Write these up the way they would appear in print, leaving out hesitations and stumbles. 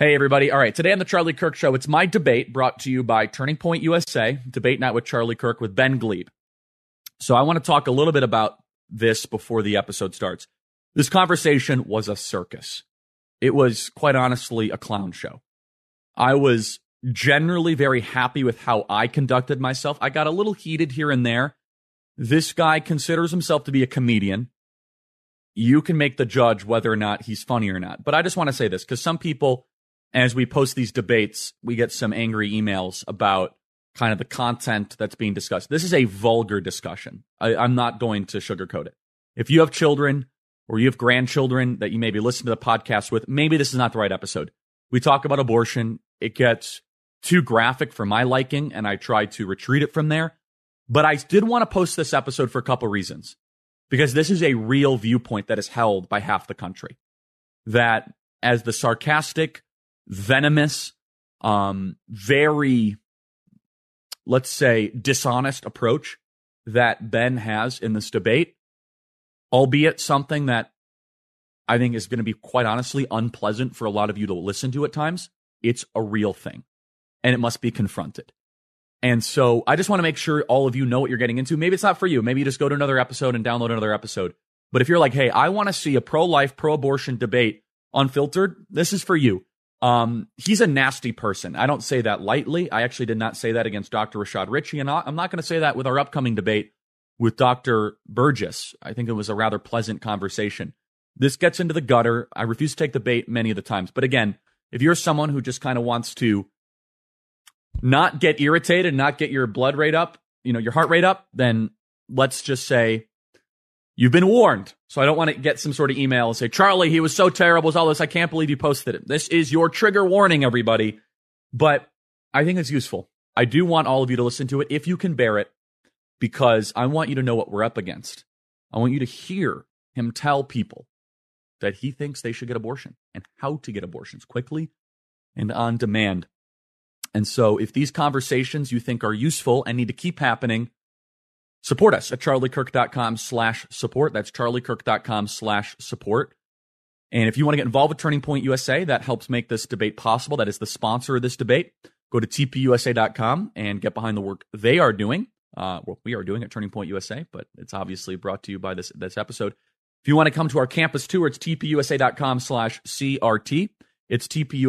Hey, everybody. All right, today on the Charlie Kirk Show, it's my debate brought to you by Turning Point USA, Debate Night with Charlie Kirk with Ben Glebe. So I want to talk a little bit about this before the episode starts. This conversation was a circus. It was, quite honestly, a clown show. I was generally very happy with how I conducted myself. I got a little heated here and there. This guy considers himself to be a comedian. You can make the judge whether or not he's funny or not. But I just want to say this, because some people, as we post these debates, we get some angry emails about kind of the content that's being discussed. This is a vulgar discussion. I'm not going to sugarcoat it. If you have children or you have grandchildren that you maybe listen to the podcast with, maybe this is not the right episode. We talk about abortion. It gets too graphic for my liking, and I try to retreat it from there. But I did want to post this episode for a couple reasons, because this is a real viewpoint that is held by half the country. That as the sarcastic, venomous, very, let's say, dishonest approach that Ben has in this debate, albeit something that I think is going to be, quite honestly, unpleasant for a lot of you to listen to at times, it's a real thing, and it must be confronted. And so I just want to make sure all of you know what you're getting into. Maybe it's not for you. Maybe you just go to another episode and download another episode. But if you're like, hey, I want to see a pro-life, pro-abortion debate unfiltered, this is for you. He's a nasty person. I don't say that lightly. I actually did not say that against Dr. Rashad Ritchie, and I'm not going to say that with our upcoming debate with Dr. Burgess. I think it was a rather pleasant conversation. This gets into the gutter. I refuse to take the bait many of the times. But again, if you're someone who just kind of wants to not get irritated, not get your blood rate up, your heart rate up, then let's just say you've been warned. So I don't want to get some sort of email and say, Charlie, he was so terrible, was all this. I can't believe you posted it. This is your trigger warning, everybody. But I think it's useful. I do want all of you to listen to it if you can bear it, because I want you to know what we're up against. I want you to hear him tell people that he thinks they should get abortion and how to get abortions quickly and on demand. And so if these conversations you think are useful and need to keep happening, support us at charliekirk.com/support. That's charliekirk.com/support. And if you want to get involved with Turning Point USA, that helps make this debate possible. That is the sponsor of this debate. Go to tpusa.com and get behind the work they are doing. We are doing at Turning Point USA, but it's obviously brought to you by this episode. If you want to come to our campus tour, it's tpusa.com/CRT. It's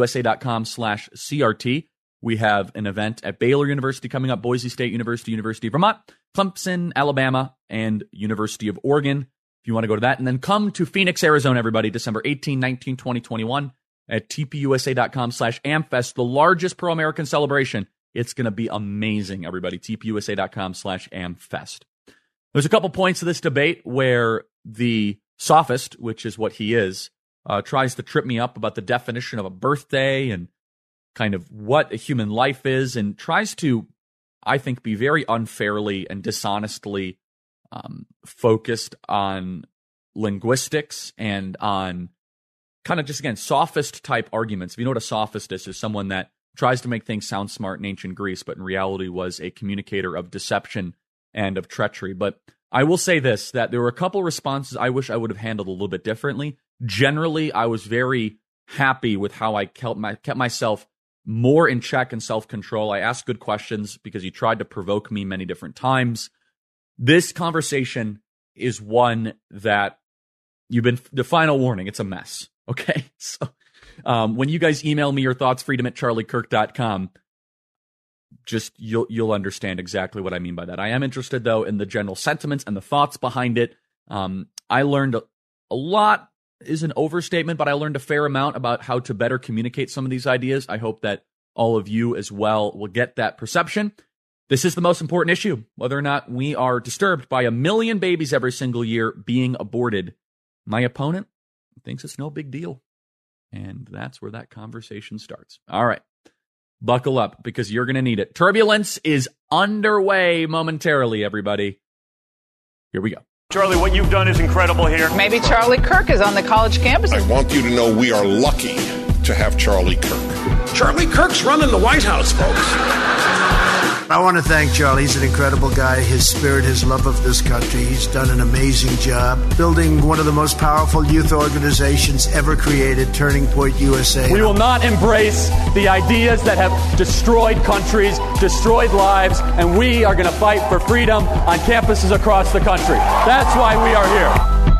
tpusa.com/CRT. We have an event at Baylor University coming up, Boise State University, University of Vermont, Clemson, Alabama, and University of Oregon. If you want to go to that, and then come to Phoenix, Arizona, everybody, December 18, 19, 20, 21 at tpusa.com/AmFest, the largest pro-American celebration. It's going to be amazing, everybody. tpusa.com/AmFest. There's a couple points of this debate where the sophist, which is what he is, tries to trip me up about the definition of a birthday and kind of what a human life is, and tries to, I think, be very unfairly and dishonestly focused on linguistics and on kind of just, again, sophist type arguments. If you know what a sophist is someone that tries to make things sound smart in ancient Greece, but in reality was a communicator of deception and of treachery. But I will say this, that there were a couple responses I wish I would have handled a little bit differently. Generally, I was very happy with how I kept myself more in check and self-control. I asked good questions because he tried to provoke me many different times. This conversation is one that the final warning, it's a mess. Okay? So when you guys email me your thoughts, freedom@charliekirk.com, just you'll understand exactly what I mean by that. I am interested, though, in the general sentiments and the thoughts behind it. I learned a lot is an overstatement, but I learned a fair amount about how to better communicate some of these ideas. I hope that all of you as well will get that perception. This is the most important issue, whether or not we are disturbed by 1 million babies every single year being aborted. My opponent thinks it's no big deal. And that's where that conversation starts. All right. Buckle up, because you're going to need it. Turbulence is underway momentarily, everybody. Here we go. Charlie, what you've done is incredible here. Maybe Charlie Kirk is on the college campus. I want you to know we are lucky to have Charlie Kirk. Charlie Kirk's running the White House, folks. I want to thank Charlie. He's an incredible guy. His spirit, his love of this country. He's done an amazing job building one of the most powerful youth organizations ever created, Turning Point USA. We will not embrace the ideas that have destroyed countries, destroyed lives, and we are going to fight for freedom on campuses across the country. That's why we are here.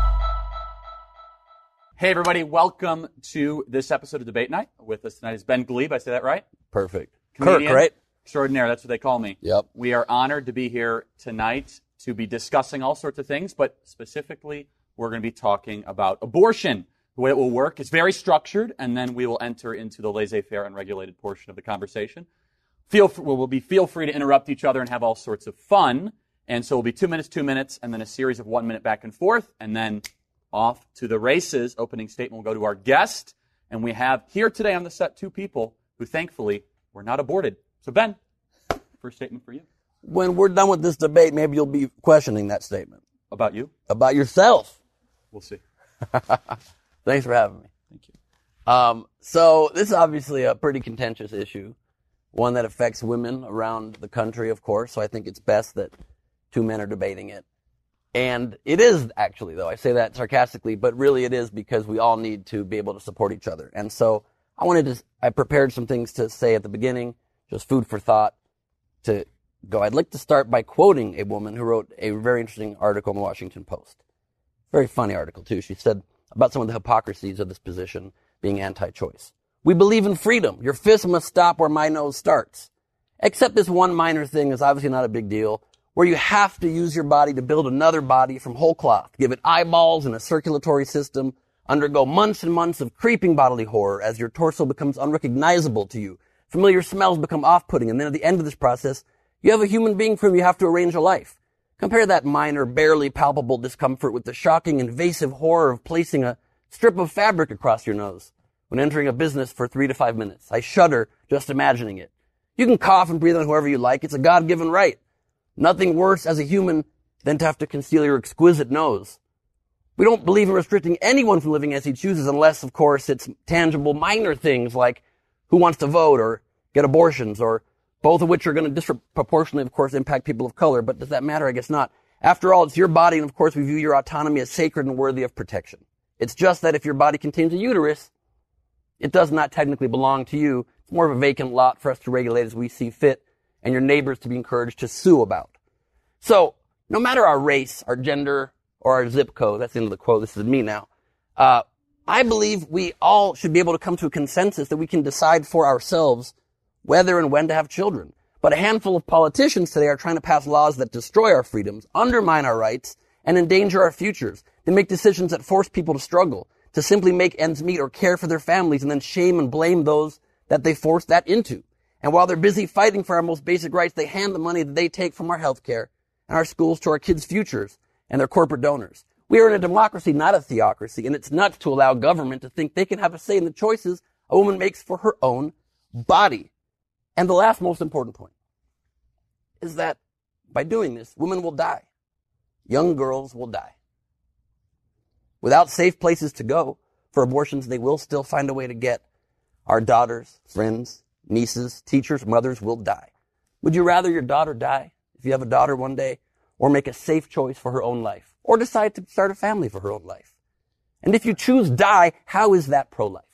Hey, everybody. Welcome to this episode of Debate Night. With us tonight is Ben Glebe. I say that right? Perfect. Comedian. Kirk, right? Extraordinaire, that's what they call me. Yep. We are honored to be here tonight to be discussing all sorts of things, but specifically, we're going to be talking about abortion. The way it will work is very structured, and then we will enter into the laissez-faire and regulated portion of the conversation. Feel free to interrupt each other and have all sorts of fun. And so it'll be 2 minutes, and then a series of 1 minute back and forth, and then off to the races. Opening statement will go to our guest, and we have here today on the set 2 people who thankfully were not aborted. So, Ben, first statement for you. When we're done with this debate, maybe you'll be questioning that statement. About you? About yourself. We'll see. Thanks for having me. Thank you. So this is obviously a pretty contentious issue, one that affects women around the country, of course, so I think it's best that 2 men are debating it. And it is actually, though, I say that sarcastically, but really it is because we all need to be able to support each other. And so I prepared some things to say at the beginning, just food for thought to go. I'd like to start by quoting a woman who wrote a very interesting article in the Washington Post. Very funny article, too. She said about some of the hypocrisies of this position being anti-choice. We believe in freedom. Your fist must stop where my nose starts. Except this one minor thing is obviously not a big deal, where you have to use your body to build another body from whole cloth, give it eyeballs and a circulatory system, undergo months and months of creeping bodily horror as your torso becomes unrecognizable to you. Familiar smells become off-putting, and then at the end of this process, you have a human being for whom you have to arrange a life. Compare that minor, barely palpable discomfort with the shocking, invasive horror of placing a strip of fabric across your nose when entering a business for 3 to 5 minutes. I shudder just imagining it. You can cough and breathe on whoever you like. It's a God-given right. Nothing worse as a human than to have to conceal your exquisite nose. We don't believe in restricting anyone from living as he chooses unless, of course, it's tangible minor things like who wants to vote or get abortions, or both of which are going to disproportionately, of course, impact people of color. But does that matter? I guess not. After all, it's your body, and of course, we view your autonomy as sacred and worthy of protection. It's just that if your body contains a uterus, it does not technically belong to you. It's more of a vacant lot for us to regulate as we see fit, and your neighbors to be encouraged to sue about. So, no matter our race, our gender, or our zip code, that's the end of the quote, this is me now, I believe we all should be able to come to a consensus that we can decide for ourselves whether and when to have children. But a handful of politicians today are trying to pass laws that destroy our freedoms, undermine our rights, and endanger our futures. They make decisions that force people to struggle, to simply make ends meet or care for their families, and then shame and blame those that they force that into. And while they're busy fighting for our most basic rights, they hand the money that they take from our health care and our schools to our kids' futures and their corporate donors. We are in a democracy, not a theocracy, and it's nuts to allow government to think they can have a say in the choices a woman makes for her own body. And the last most important point is that by doing this, women will die. Young girls will die. Without safe places to go for abortions, they will still find a way to get. Our daughters, friends, nieces, teachers, mothers will die. Would you rather your daughter die, if you have a daughter one day, or make a safe choice for her own life, or decide to start a family for her own life? And if you choose die, how is that pro-life?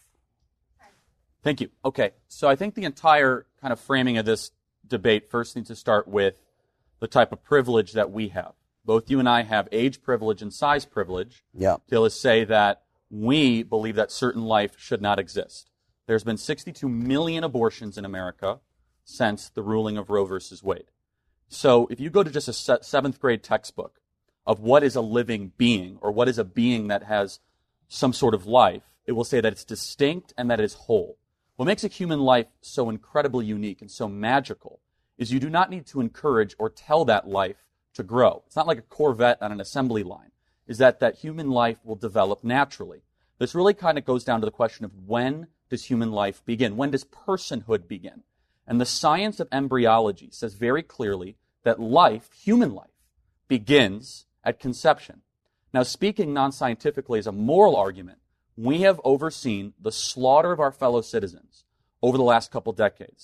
Thank you. Okay, so I think the entire kind of framing of this debate first needs to start with the type of privilege that we have. Both you and I have age privilege and size privilege. Yeah. To say that we believe that certain life should not exist. There's been 62 million abortions in America since the ruling of Roe versus Wade. So if you go to just a 7th grade textbook of what is a living being, or what is a being that has some sort of life, it will say that it's distinct and that it is whole. What makes a human life so incredibly unique and so magical is you do not need to encourage or tell that life to grow. It's not like a Corvette on an assembly line. Is that human life will develop naturally. This really kind of goes down to the question of when does human life begin? When does personhood begin? And the science of embryology says very clearly that life, human life, begins at conception. Now, speaking non-scientifically as a moral argument, we have overseen the slaughter of our fellow citizens over the last couple decades.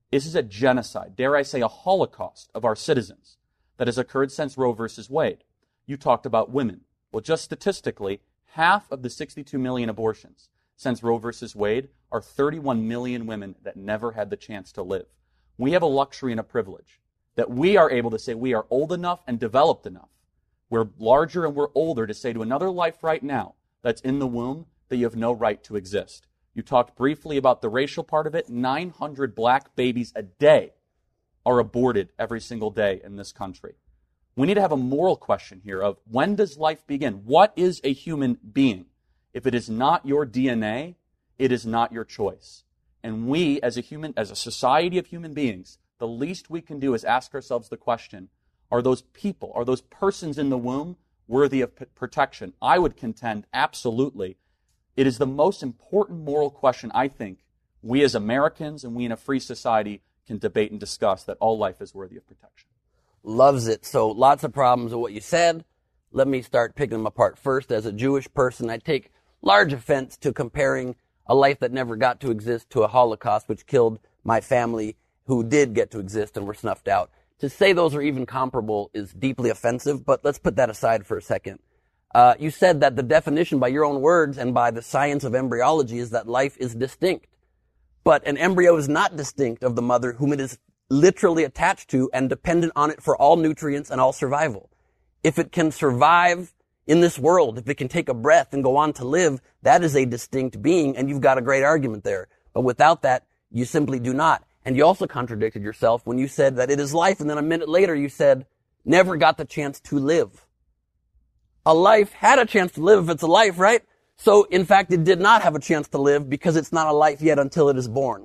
This is a genocide, dare I say a holocaust of our citizens that has occurred since Roe versus Wade. You talked about women. Well, just statistically, half of the 62 million abortions since Roe versus Wade are 31 million women that never had the chance to live. We have a luxury and a privilege that we are able to say we are old enough and developed enough. We're larger and we're older to say to another life right now that's in the womb that you have no right to exist. You talked briefly about the racial part of it. 900 black babies a day are aborted every single day in this country. We need to have a moral question here of when does life begin? What is a human being? If it is not your DNA, it is not your choice. And we, as a society of human beings, the least we can do is ask ourselves the question, are those people, are those persons in the womb worthy of protection? I would contend absolutely. It is the most important moral question I think we as Americans and we in a free society can debate and discuss, that all life is worthy of protection. Loves it. So lots of problems with what you said. Let me start picking them apart. First, as a Jewish person, I take large offense to comparing a life that never got to exist to a Holocaust, which killed my family who did get to exist and were snuffed out. To say those are even comparable is deeply offensive, but let's put that aside for a second. You said that the definition by your own words and by the science of embryology is that life is distinct. But an embryo is not distinct of the mother whom it is literally attached to and dependent on it for all nutrients and all survival. If it can survive in this world, if it can take a breath and go on to live, that is a distinct being, and you've got a great argument there. But without that, you simply do not. And you also contradicted yourself when you said that it is life, and then a minute later you said, never got the chance to live. A life had a chance to live if it's a life, right? So, in fact, it did not have a chance to live because it's not a life yet until it is born.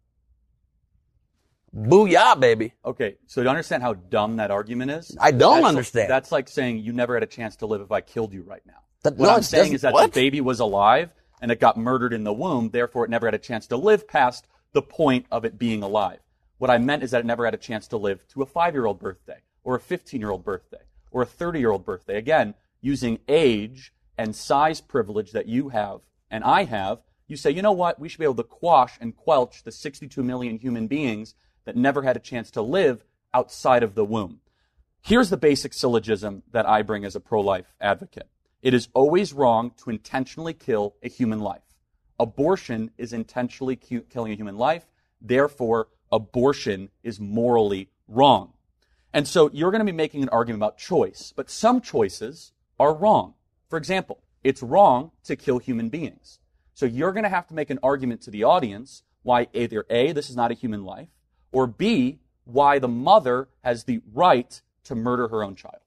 Booyah, baby. Okay, so you understand how dumb that argument is? I don't understand. That's like saying you never had a chance to live if I killed you right now. What I'm saying is that the baby was alive and it got murdered in the womb, therefore it never had a chance to live past the point of it being alive. What I meant is that it never had a chance to live to a 5-year-old birthday or a 15-year-old birthday or a 30-year-old birthday. Again, using age and size privilege that you have and I have, you say, you know what, we should be able to quash and quelch the 62 million human beings that never had a chance to live outside of the womb. Here's the basic syllogism that I bring as a pro-life advocate. It is always wrong to intentionally kill a human life. Abortion is intentionally killing a human life. Therefore, abortion is morally wrong. And so you're going to be making an argument about choice, but some choices are wrong. For example, it's wrong to kill human beings. So you're going to have to make an argument to the audience why either A, this is not a human life, or B, why the mother has the right to murder her own child.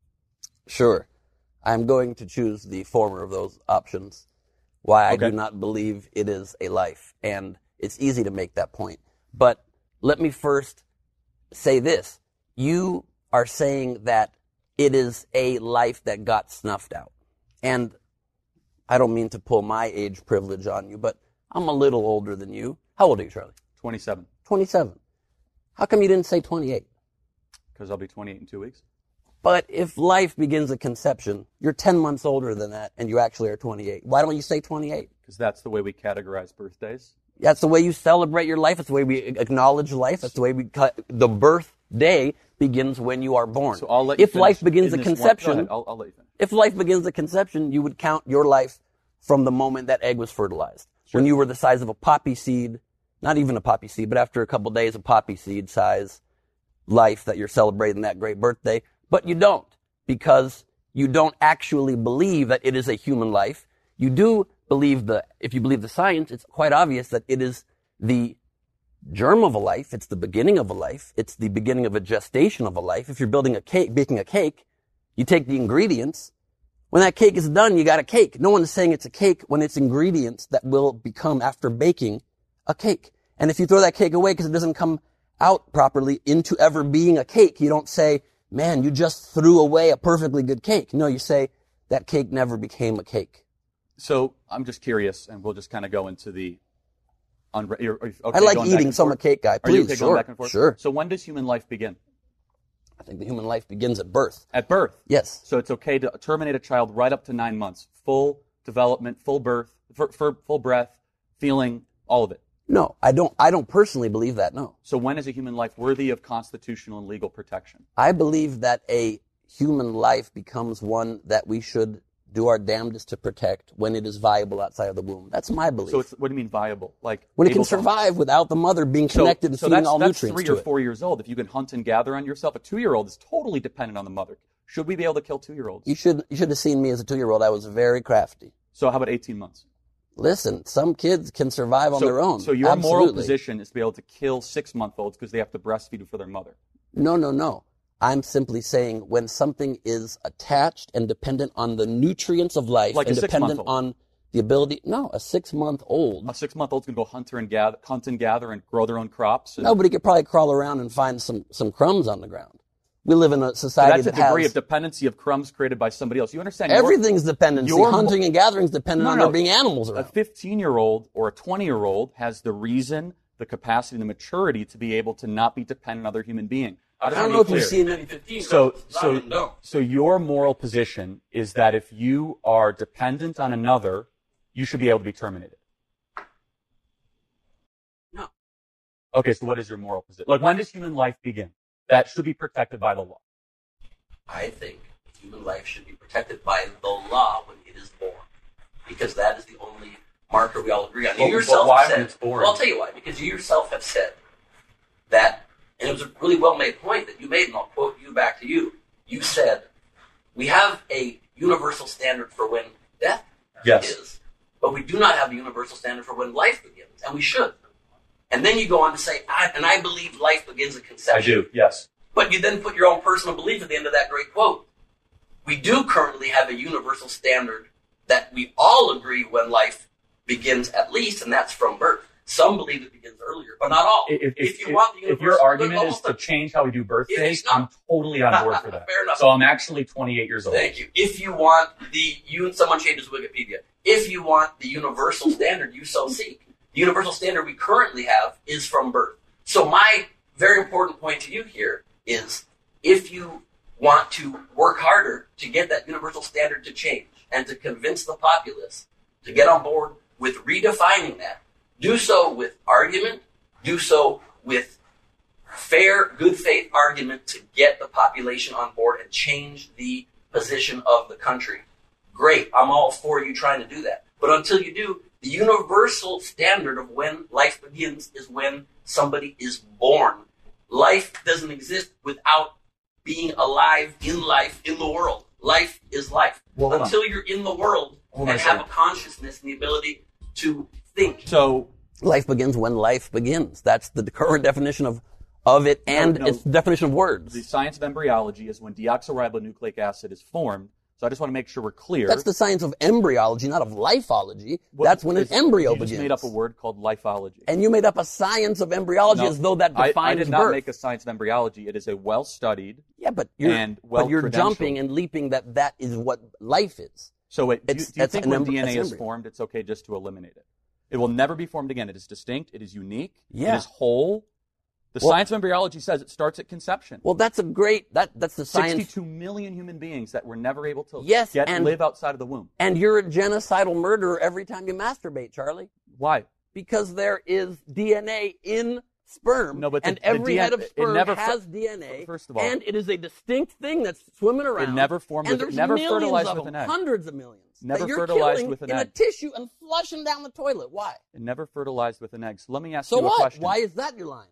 Sure. I'm going to choose the former of those options. Why I do not believe it is a life. And it's easy to make that point. But let me first say this. You are saying that it is a life that got snuffed out. And I don't mean to pull my age privilege on you, but I'm a little older than you. How old are you, Charlie? 27. 27. How come you didn't say 28? Because I'll be 28 in 2 weeks. But if life begins at conception, you're 10 months older than that, and you actually are 28. Why don't you say 28? Because that's the way we categorize birthdays. That's the way you celebrate your life. That's the way we acknowledge life. That's the way the birthday begins when you are born. So I'll let you if life begins at conception, I'll let you finish. If life begins at conception, you would count your life from the moment that egg was fertilized. Sure. When you were the size of a poppy seed, not even a poppy seed, but after a couple days, a poppy seed size life that you're celebrating that great birthday. But you don't, because you don't actually believe that it is a human life. You do believe if you believe the science, it's quite obvious that it is the germ of a life. It's the beginning of a life. It's the beginning of a gestation of a life. If you're building a cake, baking a cake, you take the ingredients. When that cake is done, you got a cake. No one is saying it's a cake when it's ingredients that will become, after baking, a cake. And if you throw that cake away because it doesn't come out properly into ever being a cake, you don't say, man, you just threw away a perfectly good cake. No, you say, that cake never became a cake. So I'm just curious, and we'll just kind of go into the... Okay, I like eating, so I'm a cake guy. Please, are you okay going back and forth? Sure. So when does human life begin? I think the human life begins at birth. At birth? Yes. So it's okay to terminate a child right up to 9 months. Full development, full birth, full breath, feeling, all of it. No, I don't personally believe that, no. So when is a human life worthy of constitutional and legal protection? I believe that a human life becomes one that we should do our damnedest to protect when it is viable outside of the womb. That's my belief. So what do you mean viable? Like when it can survive without the mother being connected and feeding all nutrients to it. That's 3 or 4 years old. If you can hunt and gather on yourself, a 2-year-old is totally dependent on the mother. Should we be able to kill 2-year-olds? You should have seen me as a 2-year-old. I was very crafty. So how about 18 months? Listen, some kids can survive on their own. So your Absolutely. moral position is to be able to kill 6-month-olds because they have to breastfeed for their mother. No. I'm simply saying when something is attached and dependent on the nutrients of life like and a dependent 6-month-old. on the ability. No, a 6-month-old. A 6-month-old's can go hunt and gather and grow their own crops. Nobody could probably crawl around and find some crumbs on the ground. We live in a society that's that a degree has of dependency of crumbs created by somebody else. You understand? everything's dependency. Hunting and gathering is dependent on there being animals A around. 15-year-old or a 20-year-old has the reason, the capacity, and the maturity to be able to not be dependent on other human being. I don't know if you've seen many 15. So your moral position is that if you are dependent on another, you should be able to be terminated. No. Okay, so what is your moral position? Like, when does human life begin? That should be protected by the law. I think human life should be protected by the law when it is born, because that is the only marker we all agree on. You yourself why said, when it's born? Well, I'll tell you why. Because you yourself have said that, and it was a really well-made point that you made, and I'll quote you back to you. You said, we have a universal standard for when death is, but we do not have a universal standard for when life begins, and we should. And then you go on to say, I believe life begins at conception. I do, yes. But you then put your own personal belief at the end of that great quote. We do currently have a universal standard that we all agree when life begins at least, and that's from birth. Some believe it begins earlier, but not all. If your argument is to change how we do birthdays, I'm totally on board for that. Fair enough. So I'm actually 28 years old. Thank you. If you want someone changes Wikipedia. If you want the universal standard you so seek, the universal standard we currently have is from birth. So my very important point to you here is, if you want to work harder to get that universal standard to change and to convince the populace to get on board with redefining that, do so with argument, do so with fair, good faith argument to get the population on board and change the position of the country. Great, I'm all for you trying to do that. But until you do, the universal standard of when life begins is when somebody is born. Life doesn't exist without being alive in life, in the world. Life is life. Well, until you're in the world and have a consciousness and the ability to think. So life begins when life begins. That's the current definition of it, and its definition of words. The science of embryology is when deoxyribonucleic acid is formed. So I just want to make sure we're clear. That's the science of embryology, not of lifeology. That's when an embryo begins. You just made up a word called lifeology. And you made up a science of embryology as though that defines birth. I did not make a science of embryology. It is a well-studied but you're jumping and leaping that is what life is. So do you think when DNA is formed, it's okay just to eliminate it? It will never be formed again. It is distinct. It is unique. Yeah. It is whole. The science of embryology says it starts at conception. Well, that's a great, that's the science. 62 million human beings that were never able to live outside of the womb. And you're a genocidal murderer every time you masturbate, Charlie. Why? Because there is DNA in sperm. No, but and every head of sperm has DNA. First of all. And it is a distinct thing that's swimming around. It never formed and there's never millions fertilized of with them, an egg. hundreds of millions. Never that you're fertilized killing with an in egg. a tissue and flushing down the toilet. Why? It never fertilized with an egg. So let me ask you a question. So what? Why is that your line?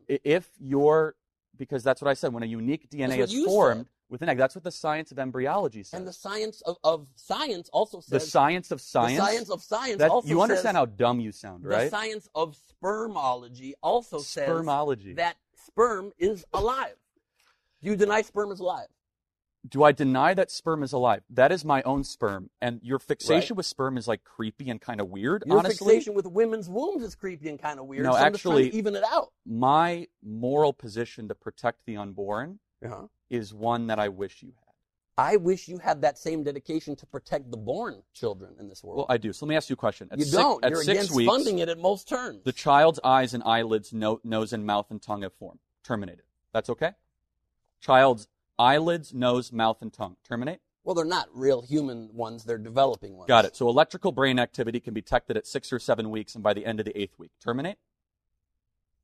Because that's what I said. When a unique DNA is formed with an egg, that's what the science of embryology says. And the science of science also says. The science of science? The science of science also says. You understand how dumb you sound, right? The science of spermology also says that sperm is alive. Do you deny sperm is alive? Do I deny that sperm is alive? That is my own sperm. And your fixation with sperm is like creepy and kind of weird, Your honestly. fixation with women's wombs is creepy and kind of weird. No, so actually, I'm just trying to even it out. My moral position to protect the unborn is one that I wish you had. I wish you had that same dedication to protect the born children in this world. Well, I do. So let me ask you a question. You're against funding it at most turns. The child's eyes and eyelids, nose and mouth and tongue have formed. Terminated. That's okay? Child's eyelids, nose, mouth, and tongue. Terminate? Well, they're not real human ones. They're developing ones. Got it. So electrical brain activity can be detected at 6 or 7 weeks and by the end of the 8th week. Terminate?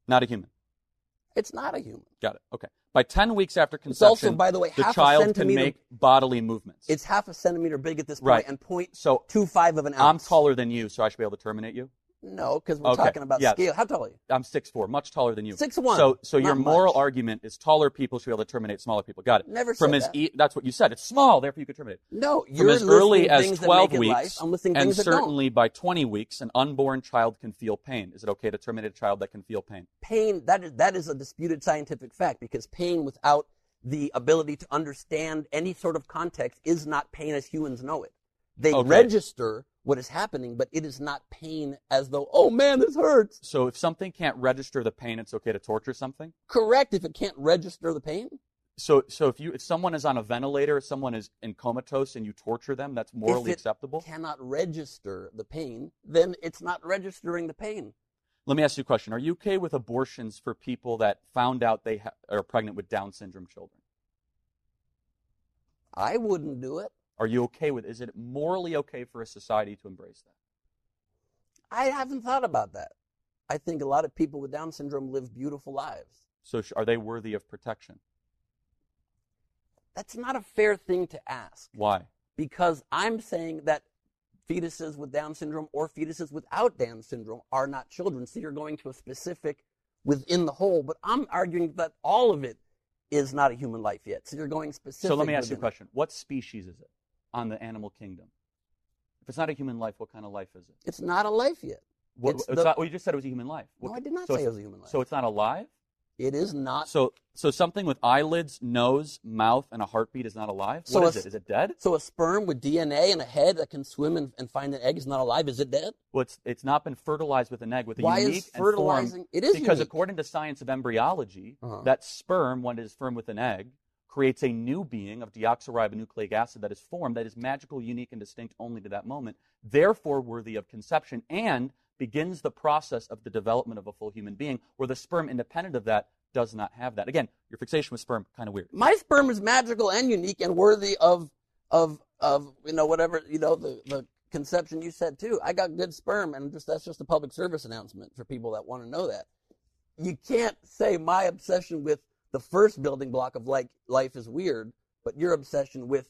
Not a human. It's not a human. Got it. Okay. By 10 weeks after It's conception, also, by the way, the half a child can centimeter. make bodily movements. It's half a centimeter big at this point Right. and So 0.25 of an ounce. I'm taller than you, so I should be able to terminate you? No, because we're Okay. talking about Yes. scale. How tall are you? I'm 6'4", much taller than you. 6'1". So your Not moral much. argument is taller people should be able to terminate smaller people. Got it. Never From said his that. that's what you said. It's small, therefore you could terminate. No, From you're as early listing as things 12 that make it life. weeks, I'm listing and things that certainly by 20 weeks, an unborn child can feel pain. Is it okay to terminate a child that can feel pain? Pain, that is a disputed scientific fact, because pain without the ability to understand any sort of context is not pain as humans know it. They Okay. register what is happening, but it is not pain as though, oh man, this hurts. So if something can't register the pain, it's okay to torture something? Correct, if it can't register the pain. So if someone is on a ventilator, if someone is in comatose and you torture them, that's morally If it acceptable? cannot register the pain, then it's not registering the pain. Let me ask you a question. Are you okay with abortions for people that found out they are pregnant with Down syndrome children? I wouldn't do it. Are you okay with, is it morally okay for a society to embrace that? I haven't thought about that. I think a lot of people with Down syndrome live beautiful lives. So are they worthy of protection? That's not a fair thing to ask. Why? Because I'm saying that fetuses with Down syndrome or fetuses without Down syndrome are not children. So you're going to a specific within the whole, but I'm arguing that all of it is not a human life yet. So you're going specific. So let me ask you a within it. question. What species is it on the animal kingdom? If it's not a human life, what kind of life is it? It's not a life yet. It's not, well, you just said it was a human life. No, I did not so say it's- it was a human life. So it's not alive? It is not. So something with eyelids, nose, mouth, and a heartbeat is not alive? So What is it's- it? Is it dead? So a sperm with DNA and a head that can swim and find an egg is not alive. Is it dead? Well, it's not been fertilized with an egg with a Why is unique and fertilizing- formed, it is because unique. according to science of embryology, that sperm, when it is formed with an egg, creates a new being of deoxyribonucleic acid that is formed, that is magical, unique, and distinct only to that moment, therefore worthy of conception, and begins the process of the development of a full human being, where the sperm, independent of that, does not have that. Again, your fixation with sperm, kind of weird. My sperm is magical and unique and worthy of whatever, the conception you said too. I got good sperm, and that's just a public service announcement for people that want to know that. You can't say my obsession with the first building block of life is weird, but your obsession with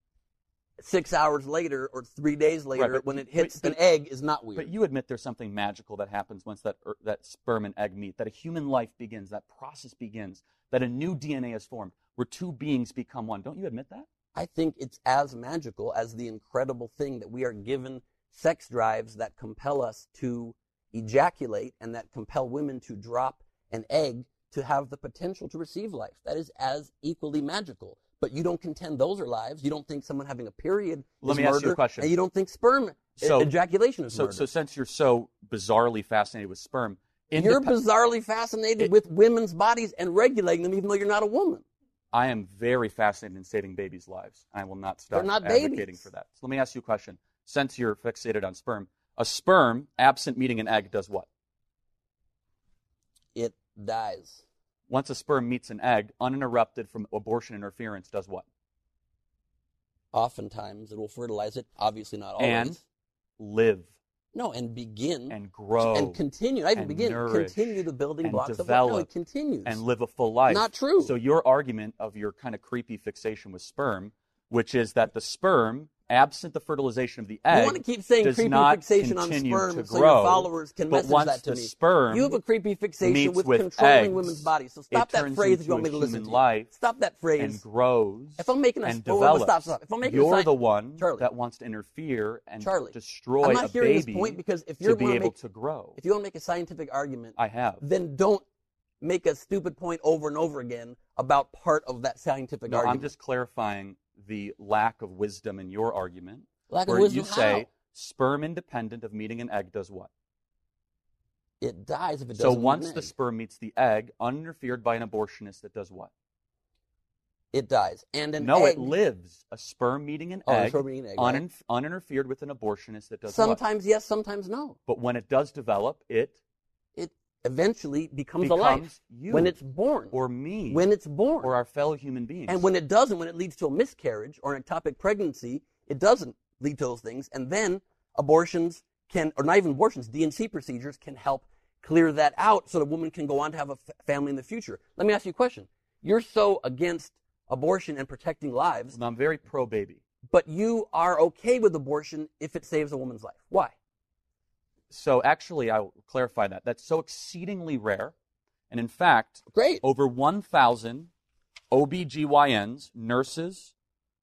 6 hours later or 3 days later Right, when it hits an egg is not weird. But you admit there's something magical that happens once that sperm and egg meet, that a human life begins, that process begins, that a new DNA is formed, where two beings become one. Don't you admit that? I think it's as magical as the incredible thing that we are given sex drives that compel us to ejaculate and that compel women to drop an egg to have the potential to receive life. That is as equally magical. But you don't contend those are lives. You don't think someone having a period Let is me murder. ask you a question. And you don't think sperm ejaculation is murder. So since you're so bizarrely fascinated with sperm, You're bizarrely fascinated with women's bodies and regulating them even though you're not a woman. I am very fascinated in saving babies' lives. I will not stop They're not advocating babies. for that. So let me ask you a question. Since you're fixated on sperm, a sperm, absent meeting an egg, does what? It dies. Once a sperm meets an egg, uninterrupted from abortion interference, does what? Oftentimes it will fertilize it. Obviously not always. And live. No, and begin. And grow. And continue. I even and begin. nourish Continue the building and blocks of develop life. No, it continues. and live a full life. Not true. So your argument of your kind of creepy fixation with sperm, which is that the sperm, absent the fertilization of the egg, you want to keep saying does creepy not fixation on continue sperm to so grow, your followers can but message once that to the me. sperm You have a creepy fixation meets with with controlling eggs, women's bodies. So stop it that turns phrase if you into want me a to listen human to life you. Stop that phrase. and grows If I'm making a and well, develops. stop. If I'm making You're a the one Charlie. that wants to interfere and Charlie, destroy I'm not a hearing baby this point because if you're to be able to grow. If you want to make a scientific argument, I have. then don't make a stupid point over and over again about part of that scientific No, argument. I'm just clarifying the lack of wisdom in your argument. Lack of where wisdom you say how? sperm independent of meeting an egg does what? It dies if it doesn't So meet once an the egg. sperm meets the egg, uninterfered by an abortionist, it does what? It dies. And an No, egg, it lives. A sperm meeting an Oh, a egg, sperm meeting an egg, right. uninterfered with an abortionist, it does what? sometimes yes, sometimes no. But when it does develop, it It eventually becomes alive. becomes you. When it's born. or me. When it's born. or our fellow human beings. And when it doesn't, when it leads to a miscarriage or an ectopic pregnancy, it doesn't lead to those things. And then abortions can, or not even abortions, D&C procedures can help clear that out so the woman can go on to have a family in the future. Let me ask you a question. You're so against abortion and protecting lives. Well, I'm very pro-baby. But you are okay with abortion if it saves a woman's life. Why? So actually, I will clarify that. That's so exceedingly rare. And in fact, Great. over 1,000 OBGYNs, nurses,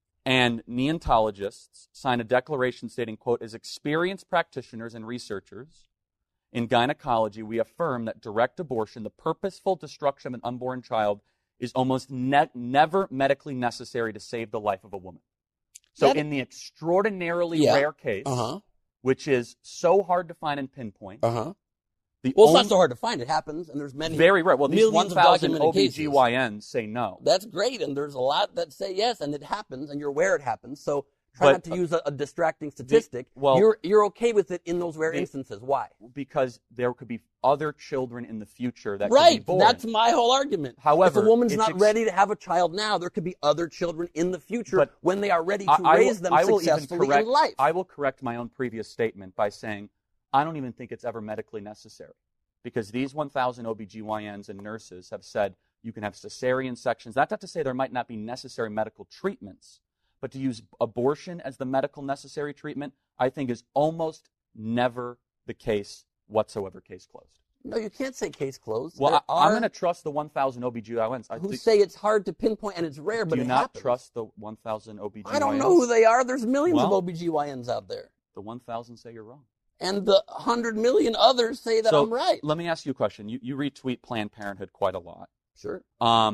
and neonatologists signed a declaration stating, quote, as experienced practitioners and researchers in gynecology, we affirm that direct abortion, the purposeful destruction of an unborn child, is almost never medically necessary to save the life of a woman. So in the extraordinarily rare case, which is so hard to find and pinpoint, it's not so hard to find. It happens, and there's many. Very rare. Well, these 1,000 cases. OBGYNs say no. That's great, and there's a lot that say yes, and it happens, and you're aware it happens. So try not to use a distracting statistic. You're okay with it in those rare instances. Why? Because there could be other children in the future that could be born. That's my whole argument. However, if a woman's not ready to have a child now, there could be other children in the future when they are ready to raise them successfully in life. I will correct my own previous statement by saying I don't even think it's ever medically necessary, because these 1,000 OBGYNs and nurses have said you can have cesarean sections. That's not to say there might not be necessary medical treatments, but to use abortion as the medical necessary treatment, I think is almost never the case whatsoever. Case closed. No, you can't say case closed. Well, I'm going to trust the 1,000 OBGYNs. Who say it's hard to pinpoint and it's rare, but it happens. Do you not trust the 1,000 OBGYNs? I don't know who they are. There's millions of OBGYNs out there. The 1,000 say you're wrong. And the 100 million others say that I'm right. Let me ask you a question. You retweet Planned Parenthood quite a lot. Sure.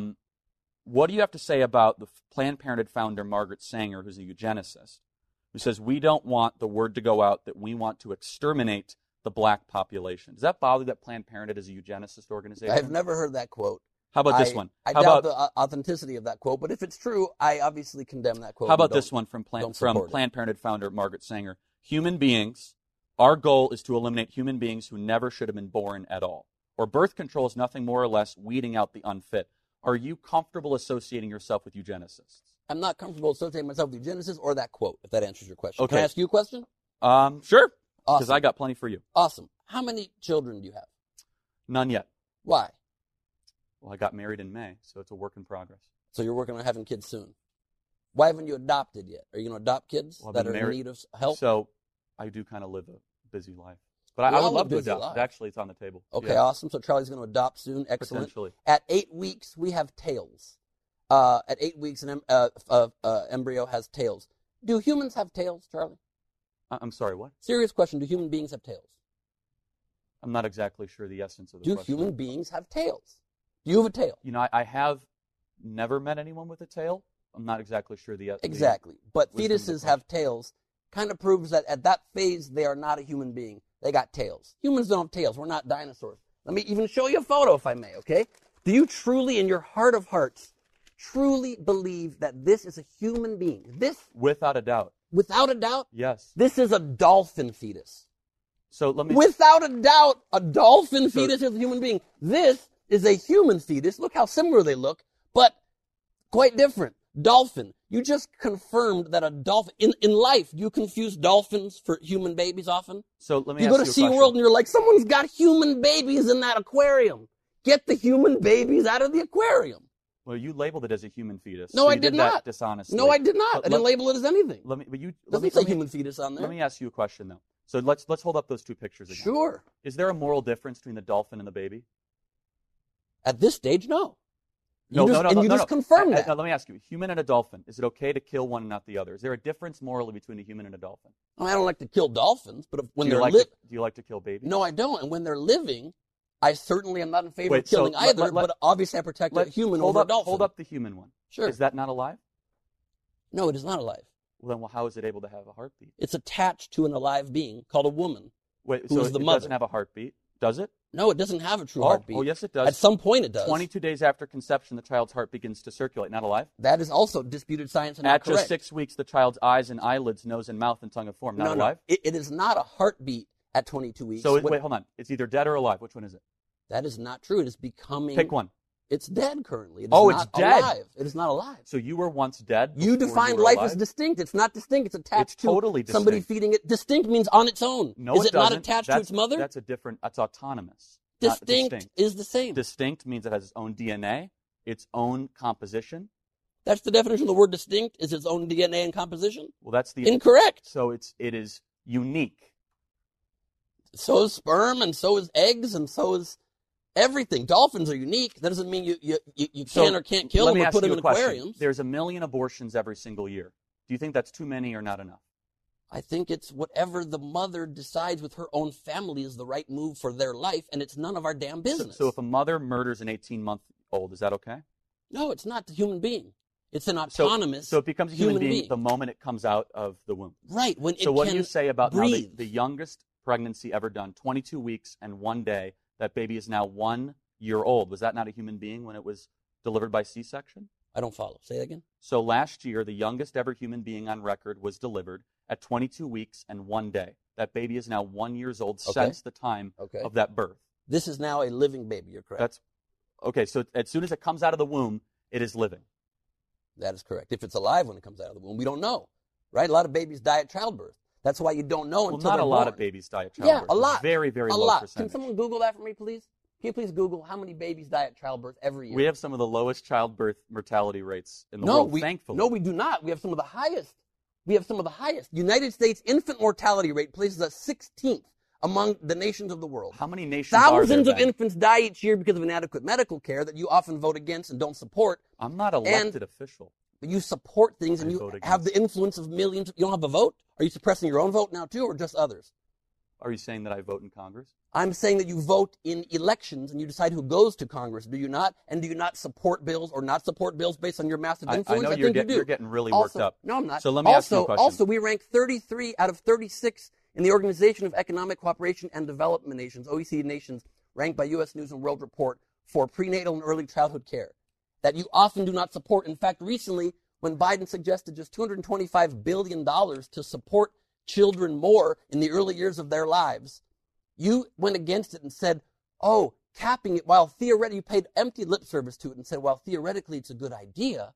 What do you have to say about the Planned Parenthood founder, Margaret Sanger, who's a eugenicist, who says we don't want the word to go out that we want to exterminate the black population? Does that bother that Planned Parenthood is a eugenicist organization? I've never heard that quote. How about this one? I doubt the authenticity of that quote, but if it's true, I obviously condemn that quote. How about this one from Planned Parenthood founder Margaret Sanger? Human beings, our goal is to eliminate human beings who never should have been born at all. Or birth control is nothing more or less weeding out the unfit. Are you comfortable associating yourself with eugenicists? I'm not comfortable associating myself with eugenicists or that quote, if that answers your question. Okay. Can I ask you a question? Sure. Awesome. Because I got plenty for you. Awesome. How many children do you have? None yet. Why? Well, I got married in May, so it's a work in progress. So you're working on having kids soon. Why haven't you adopted yet? Are you going to adopt kids that are in need of help? So I do kind of live a busy life. But I would love to adopt. Actually, it's on the table. Okay, awesome. So Charlie's going to adopt soon. Excellent. Potentially. At 8 weeks, we have tails. At 8 weeks, an embryo has tails. Do humans have tails, Charlie? I'm sorry, what? Serious question. Do human beings have tails? I'm not exactly sure the essence of the question. Do human beings have tails? Do you have a tail? You know, I have never met anyone with a tail. I'm not exactly sure the essence. Exactly. But fetuses have tails. Kind of proves that at that phase, they are not a human being. They got tails. Humans don't have tails. We're not dinosaurs. Let me even show you a photo, if I may, okay? Do you truly, in your heart of hearts, truly believe that this is a human being? This? Without a doubt. Without a doubt? Yes. This is a dolphin fetus. So let me... Without a doubt, a dolphin fetus is a human being. This is a human fetus. Look how similar they look, but quite different. Dolphin. You just confirmed that a dolphin... In life, do you confuse dolphins for human babies often? So let me ask you a question. You go to SeaWorld and you're like, someone's got human babies in that aquarium. Get the human babies out of the aquarium. Well, you labeled it as a human fetus. No, so I did not. That dishonestly. No, I did not. I didn't label it as anything. Doesn't say human fetus on there. Let me ask you a question, though. So let's hold up those two pictures again. Sure. Is there a moral difference between the dolphin and the baby? At this stage, no. No. You just confirmed that. Now, let me ask you, human and a dolphin, is it okay to kill one and not the other? Is there a difference morally between a human and a dolphin? I don't like to kill dolphins, but when they're do you like to kill babies? No, I don't. And when they're living, I certainly am not in favor of killing either, but obviously I protect a human over a dolphin. Hold up the human one. Sure. Is that not alive? No, it is not alive. Well, then how is it able to have a heartbeat? It's attached to an alive being called a woman. Wait, so it doesn't have a heartbeat, does it? No, it doesn't have a true heartbeat. Oh, yes, it does. At some point it does. 22 days after conception, the child's heart begins to circulate. Not alive? That is also disputed science and not correct. At just 6 weeks, the child's eyes and eyelids, nose and mouth and tongue have formed. Not alive? No, it is not a heartbeat at 22 weeks. So, wait, hold on. It's either dead or alive. Which one is it? That is not true. It is becoming... Pick one. It's dead currently. It is it's not dead. Alive. It is not alive. So you were once dead. You defined life as distinct. It's not distinct. It's attached to totally somebody feeding it. Distinct means on its own. No, is it not attached to its mother? That's autonomous. not Distinct is the same. Distinct means it has its own DNA, its own composition. That's the definition of the word distinct, is its own DNA and composition? Well, that's the Incorrect. So it is unique. So is sperm, and so is eggs, and so is everything. Dolphins are unique. That doesn't mean you can or can't kill them or put them in aquariums. There's 1 million abortions every single year. Do you think that's too many or not enough? I think it's whatever the mother decides with her own family is the right move for their life, and it's none of our damn business. So if a mother murders an 18-month-old, is that okay? No, it's not the human being. It's an autonomous So it becomes a human being the moment it comes out of the womb. Right. When so it what can do you say about breathe. now the youngest pregnancy ever done, 22 weeks and 1 day, that baby is now 1 year old? Was that not a human being when it was delivered by C-section? I don't follow. Say that again. So last year, the youngest ever human being on record was delivered at 22 weeks and 1 day. That baby is now 1 year old since the time of that birth. This is now a living baby. You're correct. That's okay. So as soon as it comes out of the womb, it is living. That is correct. If it's alive when it comes out of the womb, we don't know, right? A lot of babies die at childbirth. That's why you don't know until not they're a lot born. of babies die at childbirth. Yeah, a lot. Very, very a low lot. percentage. Can someone Google that for me, please? Can you please Google how many babies die at childbirth every year? We have some of the lowest childbirth mortality rates in the world, thankfully. No, we do not. We have some of the highest. United States infant mortality rate places us 16th among the nations of the world. How many nations are there? Thousands of infants die each year because of inadequate medical care that you often vote against and don't support. I'm not an elected official. But you support things and you have the influence of millions. You don't have a vote? Are you suppressing your own vote now too, or just others? Are you saying that I vote in Congress? I'm saying that you vote in elections and you decide who goes to Congress. Do you not? And do you not support bills or not support bills based on your massive influence? I know you do. You're getting really worked up. No, I'm not. So let me ask you a question. Also, we rank 33 out of 36 in the Organization of Economic Cooperation and Development Nations, OECD nations, ranked by U.S. News and World Report for prenatal and early childhood care that you often do not support. In fact, recently, when Biden suggested just $225 billion to support children more in the early years of their lives, you went against it and said, capping it, while theoretically, you paid empty lip service to it and said, while theoretically it's a good idea,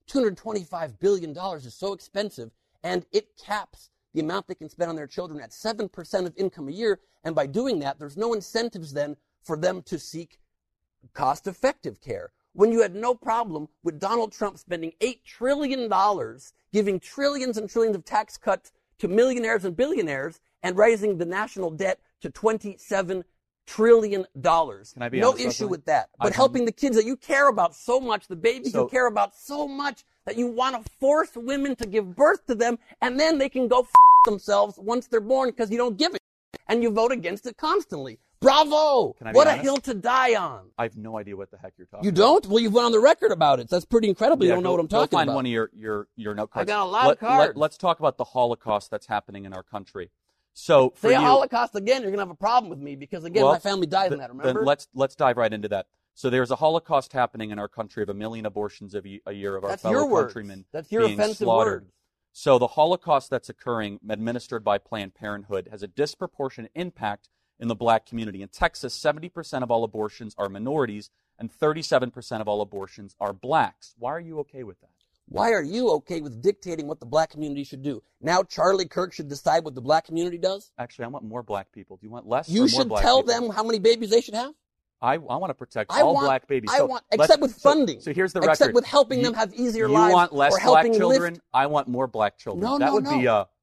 $225 billion is so expensive, and it caps the amount they can spend on their children at 7% of income a year, and by doing that, there's no incentives then for them to seek cost-effective care. When you had no problem with Donald Trump spending $8 trillion, giving trillions and trillions of tax cuts to millionaires and billionaires, and raising the national debt to $27 trillion. No issue with that. But helping the kids that you care about so much, the babies you care about so much, that you want to force women to give birth to them, and then they can go themselves once they're born because you don't give it. And you vote against it constantly. Bravo! What a hill to die on. I have no idea what the heck you're talking about. You don't? Well, you've went on the record about it. That's pretty incredible. You don't know what I'm talking about. Go find one of your note cards. I got a lot of cards. Let's talk about the Holocaust that's happening in our country. So Say Holocaust again, you're going to have a problem with me because, again, my family died in that, remember? Then let's dive right into that. So there's a Holocaust happening in our country of 1 million abortions a year of our fellow countrymen That's your being offensive slaughtered. words. So the Holocaust that's occurring, administered by Planned Parenthood, has a disproportionate impact in the black community. In Texas, 70% of all abortions are minorities, and 37% of all abortions are blacks. Why are you okay with that? Why are you okay with dictating what the black community should do? Now Charlie Kirk should decide what the black community does? Actually, I want more black people. Do you want less or You more should black tell people? them how many babies they should have? I want to protect all black babies. Except with funding. So here's the record. Except with helping them have easier lives. You want less or helping black children? Lift. I want more black children. That would be a